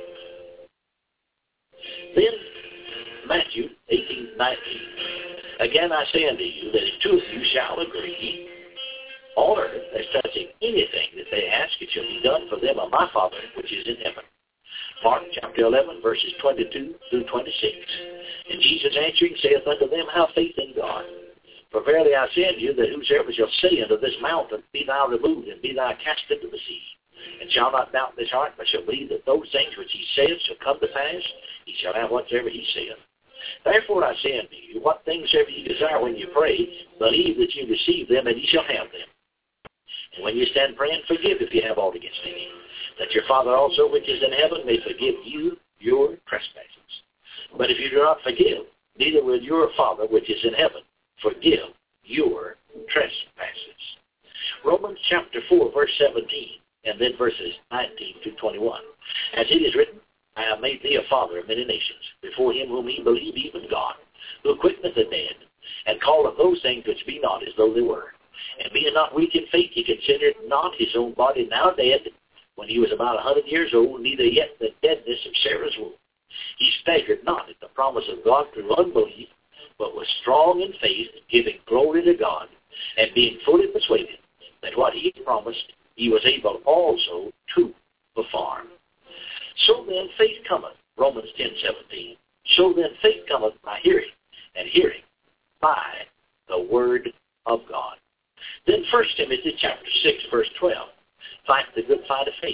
Then Matthew 18:19. Again I say unto you, that if two of you shall agree on earth as touching anything that they ask, it shall be done for them of my Father which is in heaven. Mark chapter 11, verses 22 through 26. And Jesus answering saith unto them, Have faith in God. For verily I say unto you, that whosoever shall say unto this mountain, Be thou removed, and be thou cast into the sea, and shall not doubt in his heart, but shall believe that those things which he saith shall come to pass, he shall have whatsoever he saith. Therefore I say unto you, what things soever ye desire when you pray, believe that you receive them, and ye shall have them. And when you stand praying, forgive if you have aught against any, that your Father also which is in heaven may forgive you your trespasses. But if you do not forgive, neither will your Father which is in heaven forgive your trespasses. Romans chapter 4, verse 17, and then verses 19 to 21. As it is written, I have made thee a father of many nations, before him whom ye believe, even God, who quickeneth the dead, and calleth those things which be not as though they were. And being not weak in faith, he considered not his own body now dead, when he was about 100 years old, neither yet the deadness of Sarah's womb. He staggered not at the promise of God through unbelief, but was strong in faith, giving glory to God, and being fully persuaded that what he had promised, he was able also to perform. So then faith cometh, Romans 10:17. So then faith cometh by hearing, and hearing by the word of God. Then 1 Timothy chapter 6, verse 12. Fight the good fight of faith.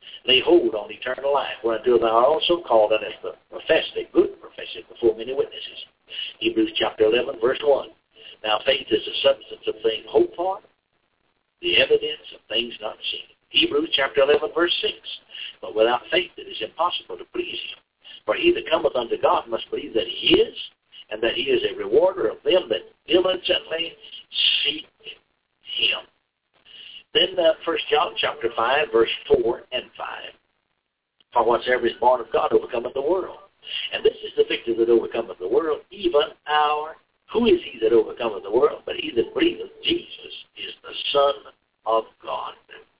lay hold on eternal life, whereunto thou art also called, and hast professed a good profession before many witnesses. Hebrews chapter 11, verse 1. Now faith is the substance of things hoped for, the evidence of things not seen. Hebrews chapter 11, verse 6. But without faith it is impossible to please him. For he that cometh unto God must believe that he is, and that he is a rewarder of them that diligently seek him. Then 1 John chapter 5, verse 4 and 5. For whatsoever is born of God overcometh the world. And this is the victory that overcometh the world, even our. Who is he that overcometh the world? But he that believeth Jesus is the Son of God.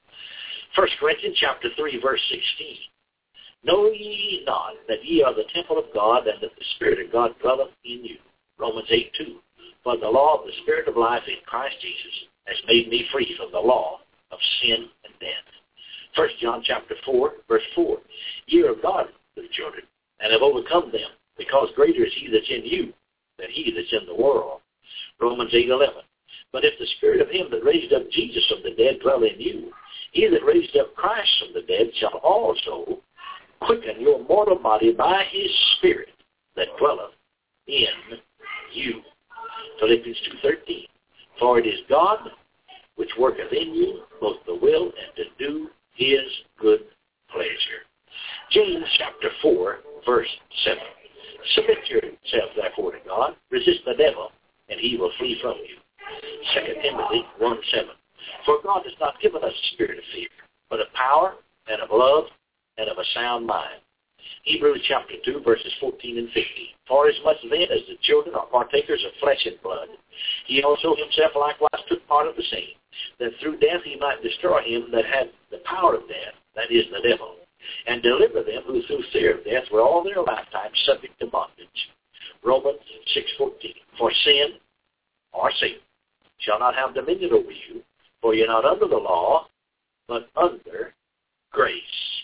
1 Corinthians chapter 3, verse 16. Know ye not that ye are the temple of God, and that the Spirit of God dwelleth in you? Romans 8:2. For the law of the Spirit of life in Christ Jesus has made me free from the law of sin and death. 1 John chapter 4, verse 4. Ye are God, little children, and have overcome them, because greater is he that's in you than he that's in the world. Romans 8:11. But if the Spirit of him that raised up Jesus from the dead dwell in you, he that raised up Christ from the dead shall also quicken your mortal body by his Spirit that dwelleth in you. Philippians 2:13. For it is God which worketh in you both the will and to do his good pleasure. James chapter 4, verse 7. Submit yourself therefore to God, resist the devil, and he will flee from you. 2 Timothy 1:7. For God has not given us a spirit of fear, but of power and of love and of a sound mind. Hebrews chapter 2, verses 14 and 15. For as much then as the children are partakers of flesh and blood, he also himself likewise took part of the same, that through death he might destroy him that had the power of death, that is, the devil, and deliver them who through fear of death were all their lifetime subject to bondage. Romans 6:14. For sin, or Satan, shall not have dominion over you, for you're not under the law, but under grace.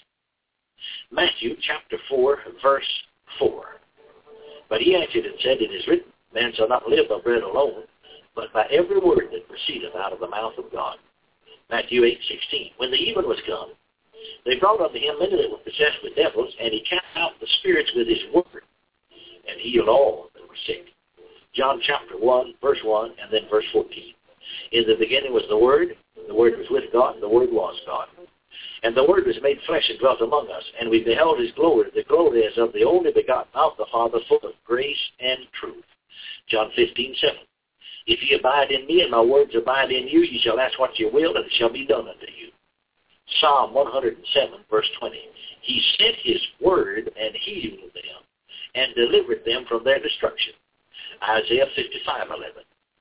Matthew chapter 4, verse 4. But he answered and said, It is written, Man shall not live by bread alone, but by every word that proceedeth out of the mouth of God. Matthew 8:16. When the even was come, they brought unto him many that were possessed with devils, and he cast out the spirits with his word, and healed all that were sick. John chapter 1, verse 1, and then verse 14. In the beginning was the Word was with God, and the Word was God. And the Word was made flesh and dwelt among us, and we beheld his glory, the glory as of the only begotten of the Father, full of grace and truth. John 15:7. If ye abide in me, and my words abide in you, ye shall ask what ye will, and it shall be done unto you. Psalm 107, verse 20. He sent his word and healed them, and delivered them from their destruction. Isaiah 55:11.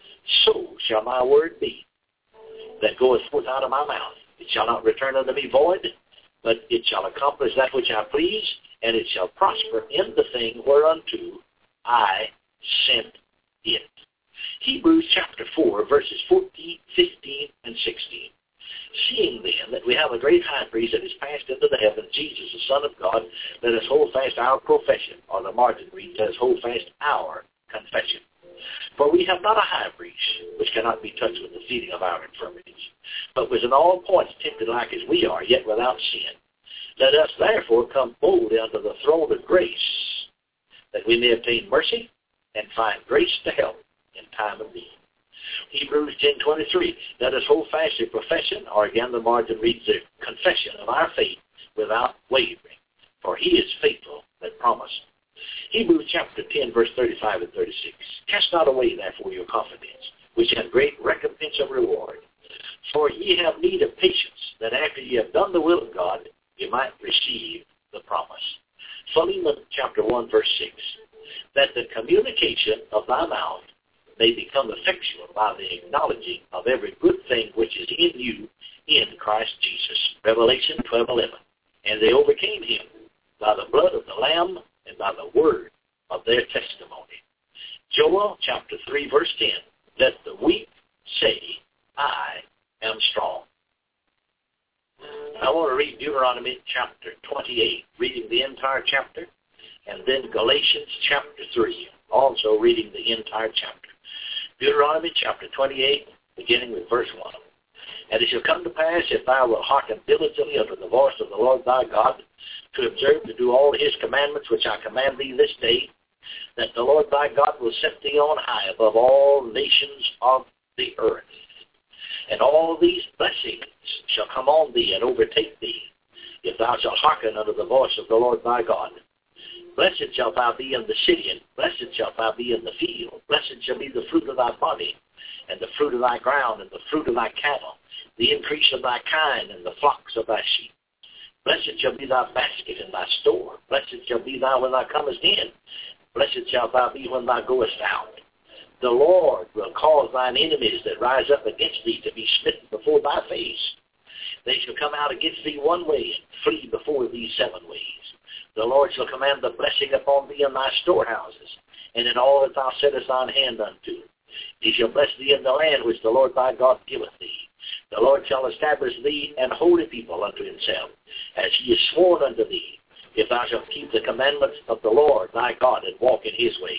So shall my word be that goeth forth out of my mouth. It shall not return unto me void, but it shall accomplish that which I please, and it shall prosper in the thing whereunto I sent it. Hebrews chapter 4, verses 14, 15, and 16. Seeing then that we have a great high priest that is passed into the heavens, Jesus, the Son of God, let us hold fast our profession, or the margin reads, let us hold fast our confession. For we have not a high priest, which cannot be touched with the feeling of our infirmities, but was in all points tempted like as we are, yet without sin. Let us therefore come boldly unto the throne of grace, that we may obtain mercy and find grace to help in time of need. Hebrews 10:23. Let us hold fast the profession, or again the margin reads, the confession of our faith without wavering, for he is faithful that promised. Hebrews chapter 10, verse 35 and 36. Cast not away, therefore, your confidence, which hath great recompense of reward. For ye have need of patience, that after ye have done the will of God, ye might receive the promise. Philemon chapter 1, verse 6. That the communication of thy mouth may become effectual by the acknowledging of every good thing which is in you in Christ Jesus. Revelation 12:11. And they overcame him by the blood of the Lamb and by the word of their testimony. Joel chapter 3, verse 10. Let the weak say, I am strong. I want to read Deuteronomy chapter 28, reading the entire chapter, and then Galatians chapter 3, also reading the entire chapter. Deuteronomy chapter 28, beginning with verse 1. And it shall come to pass, if thou wilt hearken diligently unto the voice of the Lord thy God, to observe to do all his commandments which I command thee this day, that the Lord thy God will set thee on high above all nations of the earth. And all these blessings shall come on thee and overtake thee, if thou shalt hearken unto the voice of the Lord thy God. Blessed shalt thou be in the city, and blessed shalt thou be in the field. Blessed shall be the fruit of thy body, and the fruit of thy ground, and the fruit of thy cattle, the increase of thy kind, and the flocks of thy sheep. Blessed shall be thy basket and thy store. Blessed shall be thou when thou comest in. Blessed shalt thou be when thou goest out. The Lord will cause thine enemies that rise up against thee to be smitten before thy face. They shall come out against thee one way, and flee before thee 7 ways. The Lord shall command the blessing upon thee in thy storehouses, and in all that thou settest thine hand unto. He shall bless thee in the land which the Lord thy God giveth thee. The Lord shall establish thee an holy people unto himself, as he has sworn unto thee, if thou shalt keep the commandments of the Lord thy God and walk in his ways.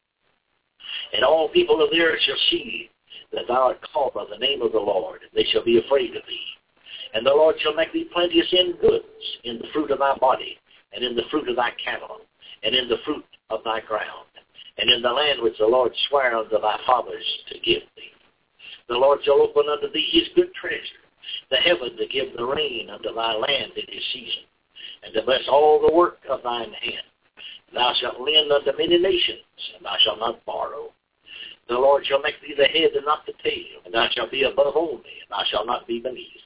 And all people of the earth shall see that thou art called by the name of the Lord, and they shall be afraid of thee. And the Lord shall make thee plenteous in goods, in the fruit of thy body, and in the fruit of thy cattle, and in the fruit of thy ground, and in the land which the Lord sware unto thy fathers to give thee. The Lord shall open unto thee his good treasure, the heaven to give the rain unto thy land in his season, and to bless all the work of thine hand. Thou shalt lend unto many nations, and thou shalt not borrow. The Lord shall make thee the head and not the tail, and thou shalt be above only, and thou shalt not be beneath.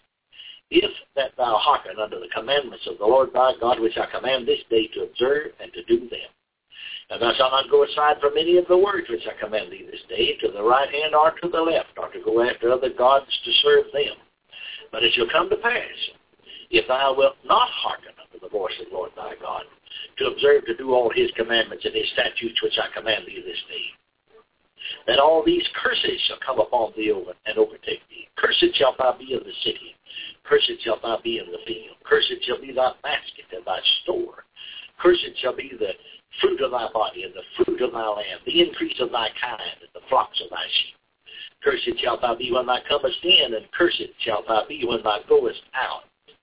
If that thou hearken unto the commandments of the Lord thy God, which I command this day to observe and to do them. And thou shalt not go aside from any of the words which I command thee this day, to the right hand or to the left, or to go after other gods to serve them. But it shall come to pass, if thou wilt not hearken unto the voice of the Lord thy God, to observe to do all his commandments and his statutes which I command thee this day, that all these curses shall come upon thee and overtake thee. Cursed shalt thou be in the city. Cursed shalt thou be in the field. Cursed shall be thy basket and thy store. Cursed shall be the fruit of thy body and the fruit of thy land, the increase of thy kind and the flocks of thy sheep. Cursed shalt thou be when thou comest in, and cursed shalt thou be when thou goest out.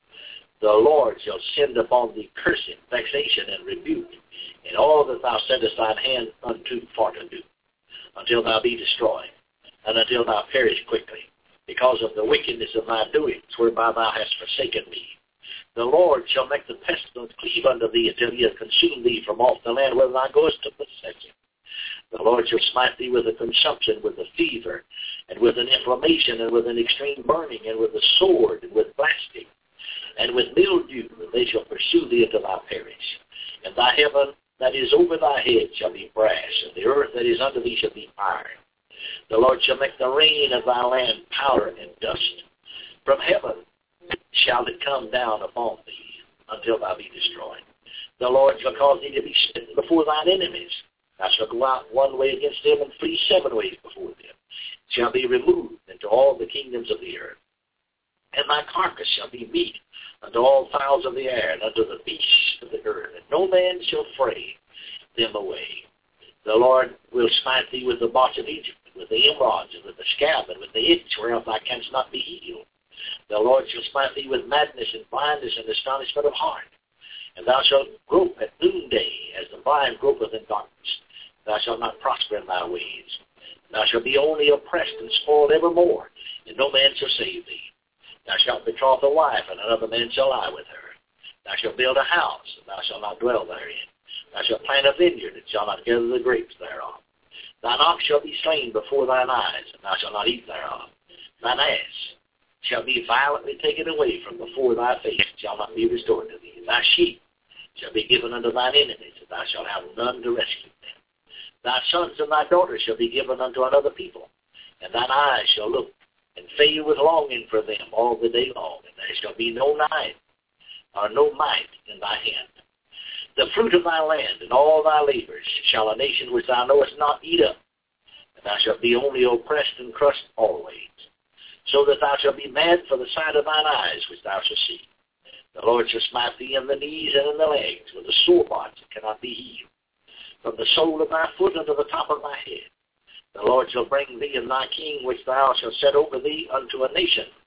The Lord shall send upon thee cursing, vexation, and rebuke, in all that thou settest thine hand unto for to do, until thou be destroyed, and until thou perish quickly, because of the wickedness of thy doings, whereby thou hast forsaken me. The Lord shall make the pestilence cleave unto thee until he hath consumed thee from off the land where thou goest to possess it. The Lord shall smite thee with a consumption, with a fever, and with an inflammation, and with an extreme burning, and with a sword, and with blasting, and with mildew, and they shall pursue thee until thou perish. And thy heaven that is over thy head shall be brass, and the earth that is under thee shall be iron. The Lord shall make the rain of thy land powder and dust. From heaven shall it come down upon thee, until thou be destroyed. The Lord shall cause thee to be smitten before thine enemies. Thou shalt go out one way against them, and flee 7 ways before them. Shall be removed into all the kingdoms of the earth. And thy carcass shall be meat unto all fowls of the air, and unto the beasts of the earth, and no man shall fray them away. The Lord will smite thee with the botch of Egypt, and with the emerods, and with the scab, and with the itch, whereof thou canst not be healed. The Lord shall smite thee with madness and blindness and astonishment of heart. And thou shalt grope at noonday, as the blind gropeth in darkness. Thou shalt not prosper in thy ways. Thou shalt be only oppressed and spoiled evermore, and no man shall save thee. Thou shalt betroth a wife, and another man shall lie with her. Thou shalt build a house, and thou shalt not dwell therein. Thou shalt plant a vineyard, and shalt not gather the grapes thereof. Thine ox shall be slain before thine eyes, and thou shalt not eat thereof. Thine ass shall be violently taken away from before thy face, and shall not be restored to thee. Thy sheep shall be given unto thine enemies, and thou shalt have none to rescue them. Thy sons and thy daughters shall be given unto another people, and thine eyes shall look and fail with longing for them all the day long, and there shall be no night or no might in thy hand. The fruit of thy land and all thy labors shall a nation which thou knowest not eat up, and thou shalt be only oppressed and crushed always, so that thou shalt be mad for the sight of thine eyes which thou shalt see. The Lord shall smite thee in the knees and in the legs with a sore spots that cannot be healed, from the sole of thy foot unto the top of thy head. The Lord shall bring thee and thy king, which thou shalt set over thee, unto a nation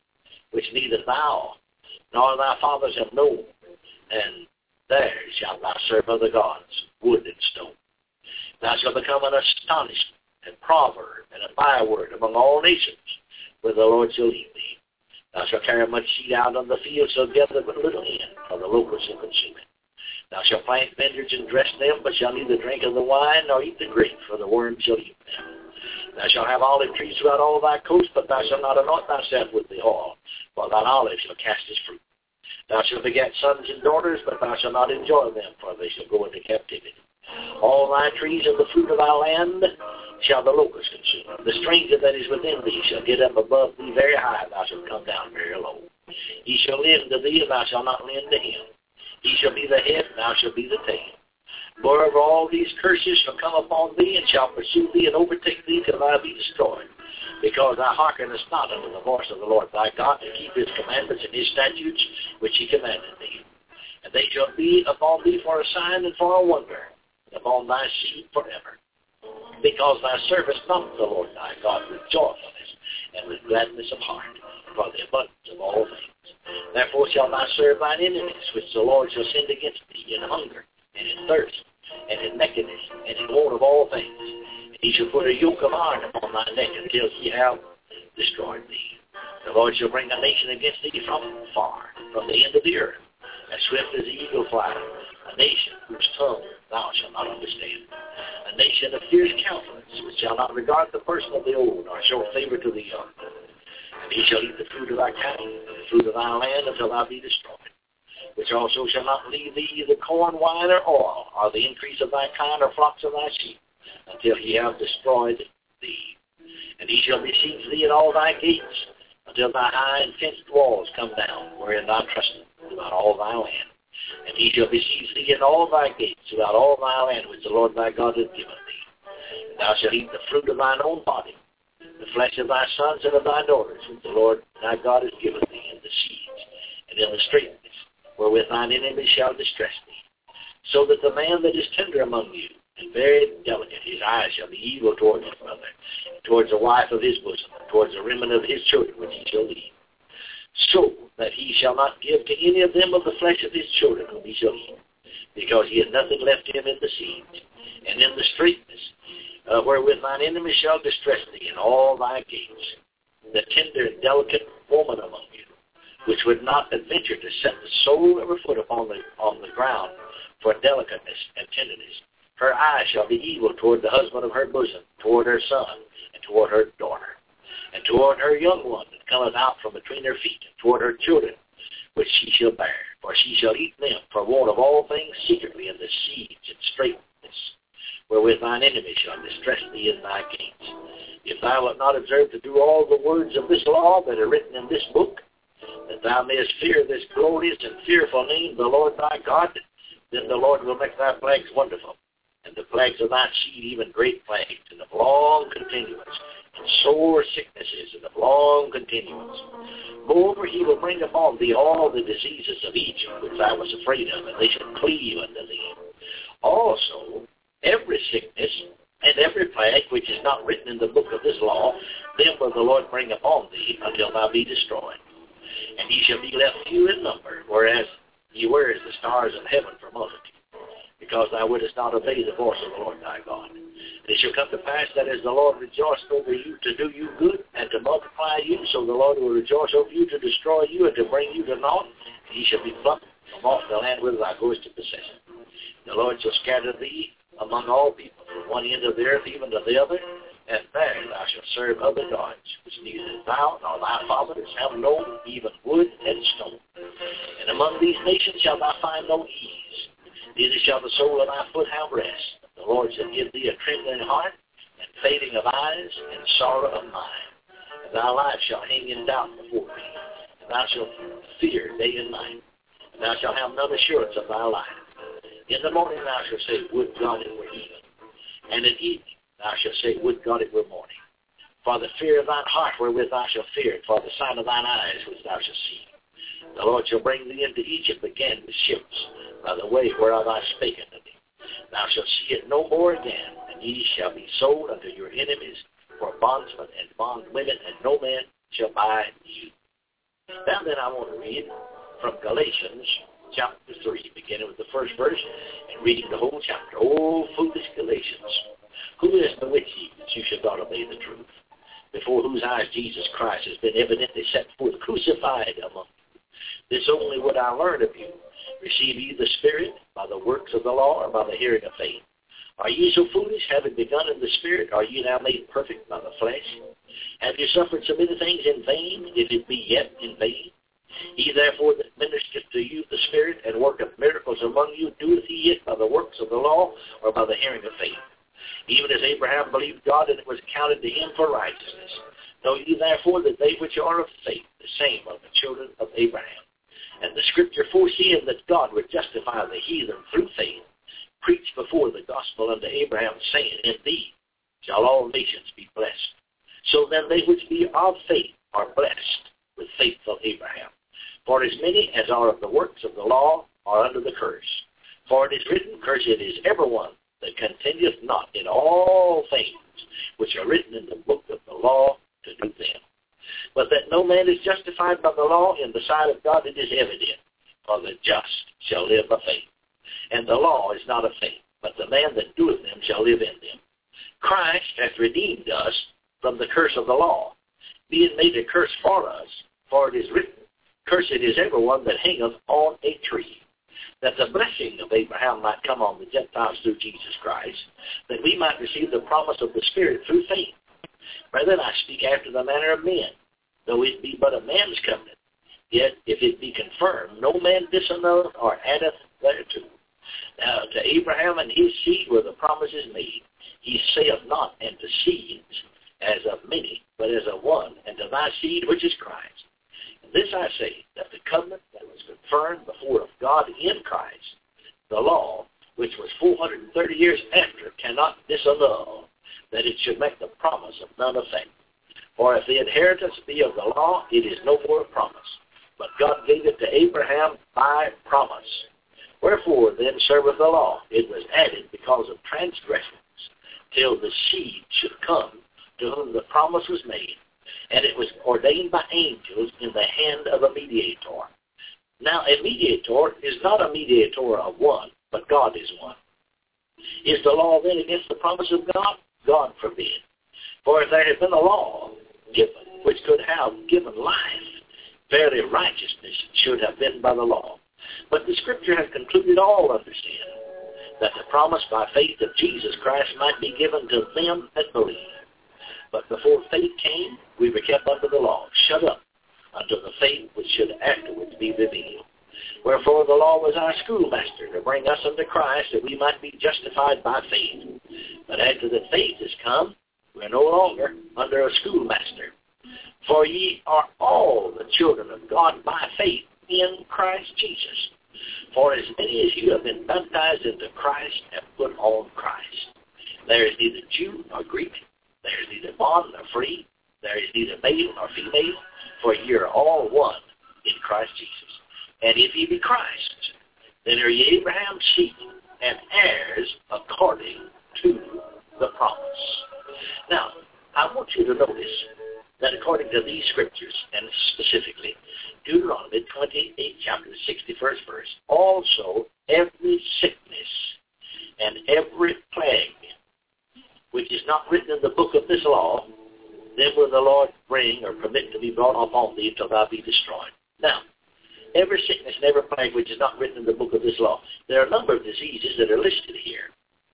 which neither thou nor thy fathers have known, and there shalt thou serve other gods, wood and stone. Thou shalt become an astonishment, and proverb, and a byword among all nations, where the Lord shall lead thee. Thou shalt carry much seed out on the field, so gather but little in, for the locusts shall consume it. Thou shalt plant vineyards and dress them, but shalt neither drink of the wine, nor eat the grape, for the worm shall eat them. Thou shalt have olive trees throughout all thy coast, but thou shalt not anoint thyself with the oil, for thine olive shall cast its fruit. Thou shalt beget sons and daughters, but thou shalt not enjoy them, for they shall go into captivity. All thy trees of the fruit of thy land shall the locust consume. The stranger that is within thee shall get up above thee very high, thou shalt come down very low. He shall lend to thee, and thou shalt not lend to him. He shall be the head, and thou shalt be the tail. Moreover, all these curses shall come upon thee, and shall pursue thee, and overtake thee till thou be destroyed. Because thou hearkenest not unto the voice of the Lord thy God, to keep his commandments and his statutes, which he commanded thee. And they shall be upon thee for a sign and for a wonder, and upon thy seed forever. Because thou servest not the Lord thy God with joyfulness, and with gladness of heart, for the abundance of all things. Therefore shalt thou serve thine enemies, which the Lord shall send against thee in hunger, and in thirst, and in nakedness, and in want of all things. And he shall put a yoke of iron upon thy neck until he have destroyed thee. The Lord shall bring a nation against thee from far, from the end of the earth, as swift as the eagle flies, a nation whose tongue thou shalt not understand, a nation of fierce countenance, which shall not regard the person of the old, nor show favor to the young. And he shall eat the fruit of thy cattle, the fruit of thy land, until thou be destroyed. Which also shall not leave thee either corn, wine, or oil, or the increase of thy kind, or flocks of thy sheep, until he have destroyed thee. And he shall besiege thee in all thy gates, until thy high and fenced walls come down, wherein thou trustest throughout all thy land. And he shall besiege thee in all thy gates, throughout all thy land, which the Lord thy God hath given thee. And thou shalt eat the fruit of thine own body, the flesh of thy sons and of thy daughters, which the Lord thy God hath given thee, in the siege, and in the straitness, wherewith thine enemies shall distress thee. So that the man that is tender among you, and very delicate, his eyes shall be evil towards his mother, and towards the wife of his bosom, and towards the remnant of his children which he shall leave. So that he shall not give to any of them of the flesh of his children whom he shall eat, because he hath nothing left him in the siege, and in the straitness, wherewith thine enemies shall distress thee in all thy gates. The tender and delicate woman among you, which would not adventure to set the sole of her foot upon the ground for delicateness and tenderness. Her eye shall be evil toward the husband of her bosom, toward her son, and toward her daughter, and toward her young one that cometh out from between her feet, and toward her children, which she shall bear. For she shall eat them for want of all things secretly in the siege and straitness, wherewith thine enemies shall distress thee in thy gates. If thou wilt not observe to do all the words of this law that are written in this book, that thou mayest fear this glorious and fearful name, the Lord thy God, then the Lord will make thy plagues wonderful, and the plagues of thy seed even great plagues, and of long continuance, and sore sicknesses, and of long continuance. Moreover, he will bring upon thee all the diseases of Egypt, which I was afraid of, and they shall cleave unto thee. Also, every sickness and every plague which is not written in the book of this law, them will the Lord bring upon thee until thou be destroyed. And ye shall be left few in number, whereas ye were as the stars of heaven for multitude, because thou wouldest not obey the voice of the Lord thy God. And it shall come to pass that as the Lord rejoiced over you to do you good and to multiply you, so the Lord will rejoice over you to destroy you and to bring you to naught, and ye shall be plucked from off the land whither thou goest to possess it. The Lord shall scatter thee among all people, from one end of the earth even to the other, and there thou shalt serve other gods, which neither thou nor thy fathers have known, even wood and stone. And among these nations shalt thou find no ease, neither shall the sole of thy foot have rest. The Lord shall give thee a trembling heart, and fading of eyes, and sorrow of mind. And thy life shall hang in doubt before thee, and thou shalt fear day and night, and thou shalt have none assurance of thy life. In the morning thou shalt say, would God it were even, and in evening thou shalt say, would God it were morning. For the fear of thine heart wherewith thou shalt fear it, for the sight of thine eyes which thou shalt see. The Lord shall bring thee into Egypt again with ships, by the way whereof I spake unto thee. Thou shalt see it no more again, and ye shall be sold unto your enemies for bondsmen and bondwomen, and no man shall buy you. Now then, I want to read from Galatians chapter 3, beginning with the first verse and reading the whole chapter. Oh, foolish Galatians, who has bewitched you that you should not obey the truth, before whose eyes Jesus Christ has been evidently set forth crucified among you? This only would I learn of you. Receive ye the Spirit by the works of the law or by the hearing of faith? Are ye so foolish, having begun in the Spirit, are ye now made perfect by the flesh? Have you suffered so many things in vain, if it be yet in vain? He therefore that ministereth to you the Spirit, and worketh miracles among you, doeth he it by the works of the law, or by the hearing of faith? Even as Abraham believed God, and it was counted to him for righteousness. Know ye therefore that they which are of faith, the same are the children of Abraham. And the Scripture, foreseeing that God would justify the heathen through faith, preached before the gospel unto Abraham, saying, In thee shall all nations be blessed. So then they which be of faith are blessed with faithful Abraham. For as many as are of the works of the law are under the curse. For it is written, Cursed is everyone that continueth not in all things which are written in the book of the law to do them. But that no man is justified by the law in the sight of God, it is evident, for the just shall live by faith. And the law is not of faith, but the man that doeth them shall live in them. Christ hath redeemed us from the curse of the law, being made a curse for us, for it is written, Cursed is everyone that hangeth on a tree, that the blessing of Abraham might come on the Gentiles through Jesus Christ, that we might receive the promise of the Spirit through faith. Brethren, I speak after the manner of men, though it be but a man's covenant. Yet if it be confirmed, no man disannulleth or addeth thereto. Now to Abraham and his seed were the promises made. He saith not unto seeds as of many, but as of one, and to thy seed which is Christ. And this I say, that the covenant that was confirmed before of God in Christ, the law, which was 430 years after, cannot disannul, that it should make the promise of none effect. For if the inheritance be of the law, it is no more a promise. But God gave it to Abraham by promise. Wherefore then serveth the law? It was added because of transgressions, till the seed should come, to whom the promise was made. And it was ordained by angels in the hand of a mediator. Now a mediator is not a mediator of one, but God is one. Is the law then against the promise of God? God forbid. For if there had been a law given, which could have given life, verily righteousness should have been by the law. But the Scripture has concluded all understand, that the promise by faith of Jesus Christ might be given to them that believe. But before faith came, we were kept under the law, shut up unto the faith which should afterwards be revealed. Wherefore the law was our schoolmaster, to bring us unto Christ, that we might be justified by faith. But after the faith is come, we are no longer under a schoolmaster. For ye are all the children of God by faith in Christ Jesus. For as many as you have been baptized into Christ have put on Christ. There is neither Jew nor Greek, there is neither bond nor free, there is neither male nor female, for ye are all one in Christ Jesus. And if ye be Christ, then are ye Abraham's seed, and heirs according to the promise. Now, I want you to notice that according to these scriptures, and specifically Deuteronomy 28, chapter 61st verse, also every sickness and every plague which is not written in the book of this law, then will the Lord bring or permit to be brought upon thee until thou be destroyed. Now, every sickness and every plague which is not written in the book of this law. There are a number of diseases that are listed here.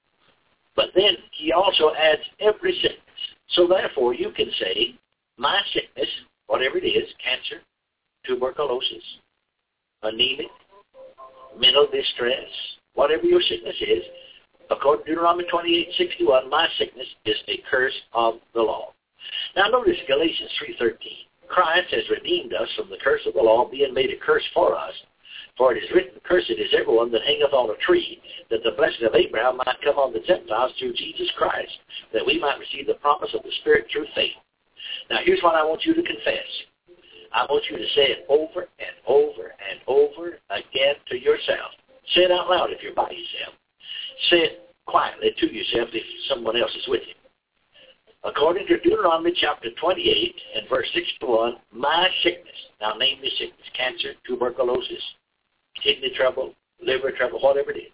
But then he also adds every sickness. So therefore you can say, my sickness, whatever it is, cancer, tuberculosis, anemic, mental distress, whatever your sickness is, according to Deuteronomy 28:61, my sickness is a curse of the law. Now notice Galatians 3:13. Christ has redeemed us from the curse of the law, being made a curse for us. For it is written, Cursed is everyone that hangeth on a tree, that the blessing of Abraham might come on the Gentiles through Jesus Christ, that we might receive the promise of the Spirit through faith. Now here's what I want you to confess. I want you to say it over and over and over again to yourself. Say it out loud if you're by yourself. Say it quietly to yourself if someone else is with you. According to Deuteronomy chapter 28 and verse 61, my sickness, now name the sickness, cancer, tuberculosis, kidney trouble, liver trouble, whatever it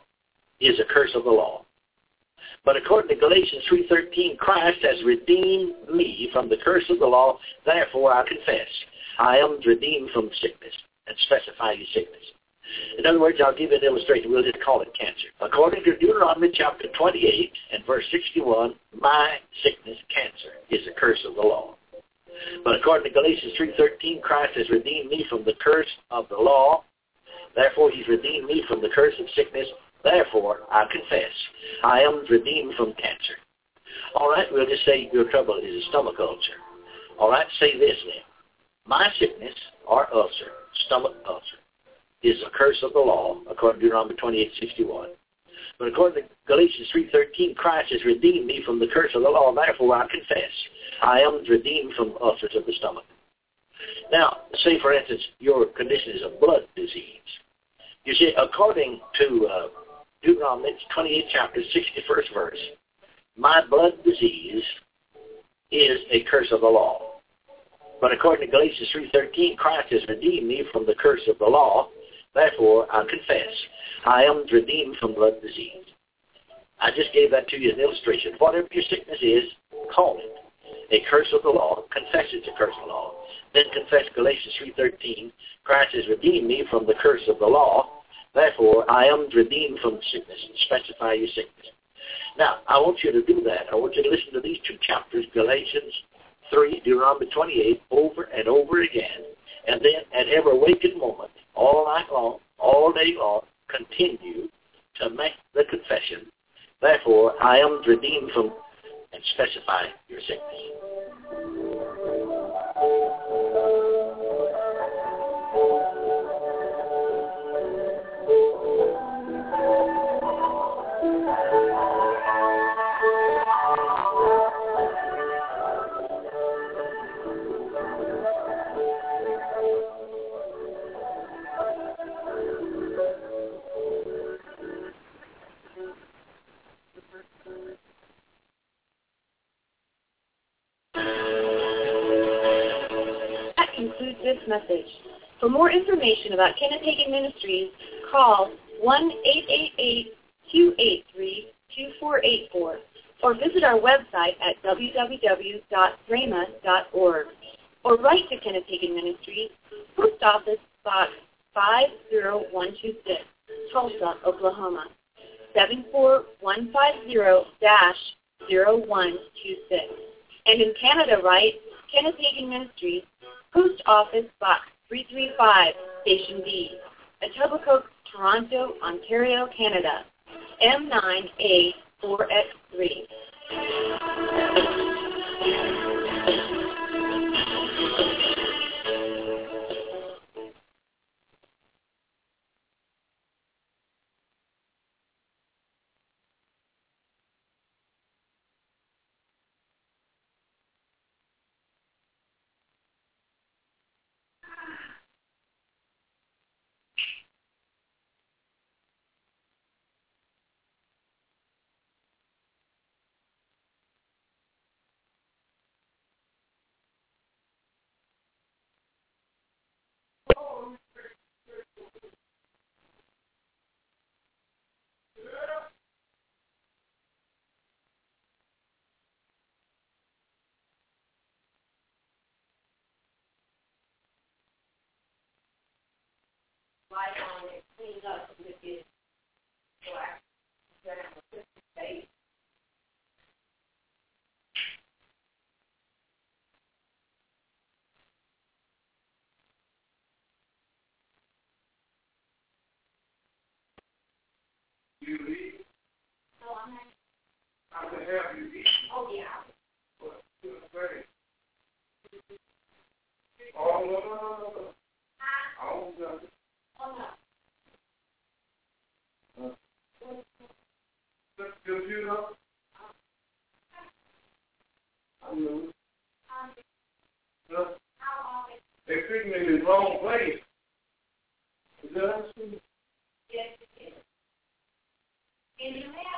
is a curse of the law. But according to Galatians 3:13, Christ has redeemed me from the curse of the law, therefore I confess I am redeemed from sickness, and specify your sickness. In other words, I'll give you an illustration. We'll just call it cancer. According to Deuteronomy chapter 28 and verse 61, my sickness, cancer, is a curse of the law. But according to Galatians 3:13, Christ has redeemed me from the curse of the law. Therefore, he's redeemed me from the curse of sickness. Therefore, I confess I am redeemed from cancer. All right, we'll just say your trouble is a stomach ulcer. All right, say this then. My sickness or ulcer, stomach ulcer, is a curse of the law, according to Deuteronomy 28:61. But according to Galatians 3:13, Christ has redeemed me from the curse of the law. Therefore, I confess I am redeemed from ulcers of the stomach. Now, say, for instance, your condition is a blood disease. You see, according to Deuteronomy 28 chapter 61st verse, my blood disease is a curse of the law. But according to Galatians 3:13, Christ has redeemed me from the curse of the law. Therefore, I confess I am redeemed from blood disease. I just gave that to you as an illustration. Whatever your sickness is, call it a curse of the law. Confess it's a curse of the law. Then confess Galatians 3:13, Christ has redeemed me from the curse of the law. Therefore, I am redeemed from sickness. Specify your sickness. Now, I want you to do that. I want you to listen to these two chapters, Galatians 3, Deuteronomy 28, over and over again. And then at every waking moment, all night long, all day long, continue to make the confession. Therefore, I am redeemed from, and specify your sickness. Concludes this message. For more information about Kenneth Hagin Ministries, call 1-888-283-2484 or visit our website at www.rhema.org or write to Kenneth Hagin Ministries, Post Office Box 50126, Tulsa, Oklahoma 74150-0126. And in Canada, write Kenneth Hagin Ministries, Post Office Box 335, Station D, Etobicoke, Toronto, Ontario, Canada, M9A4X3. You leave? No, I'm not. I can have you eat. Oh, yeah. What? Oh, no. All of them. Oh, no. Computer? I know. They treat me in the wrong place. Is that what I'm saying? Yes, it is. In the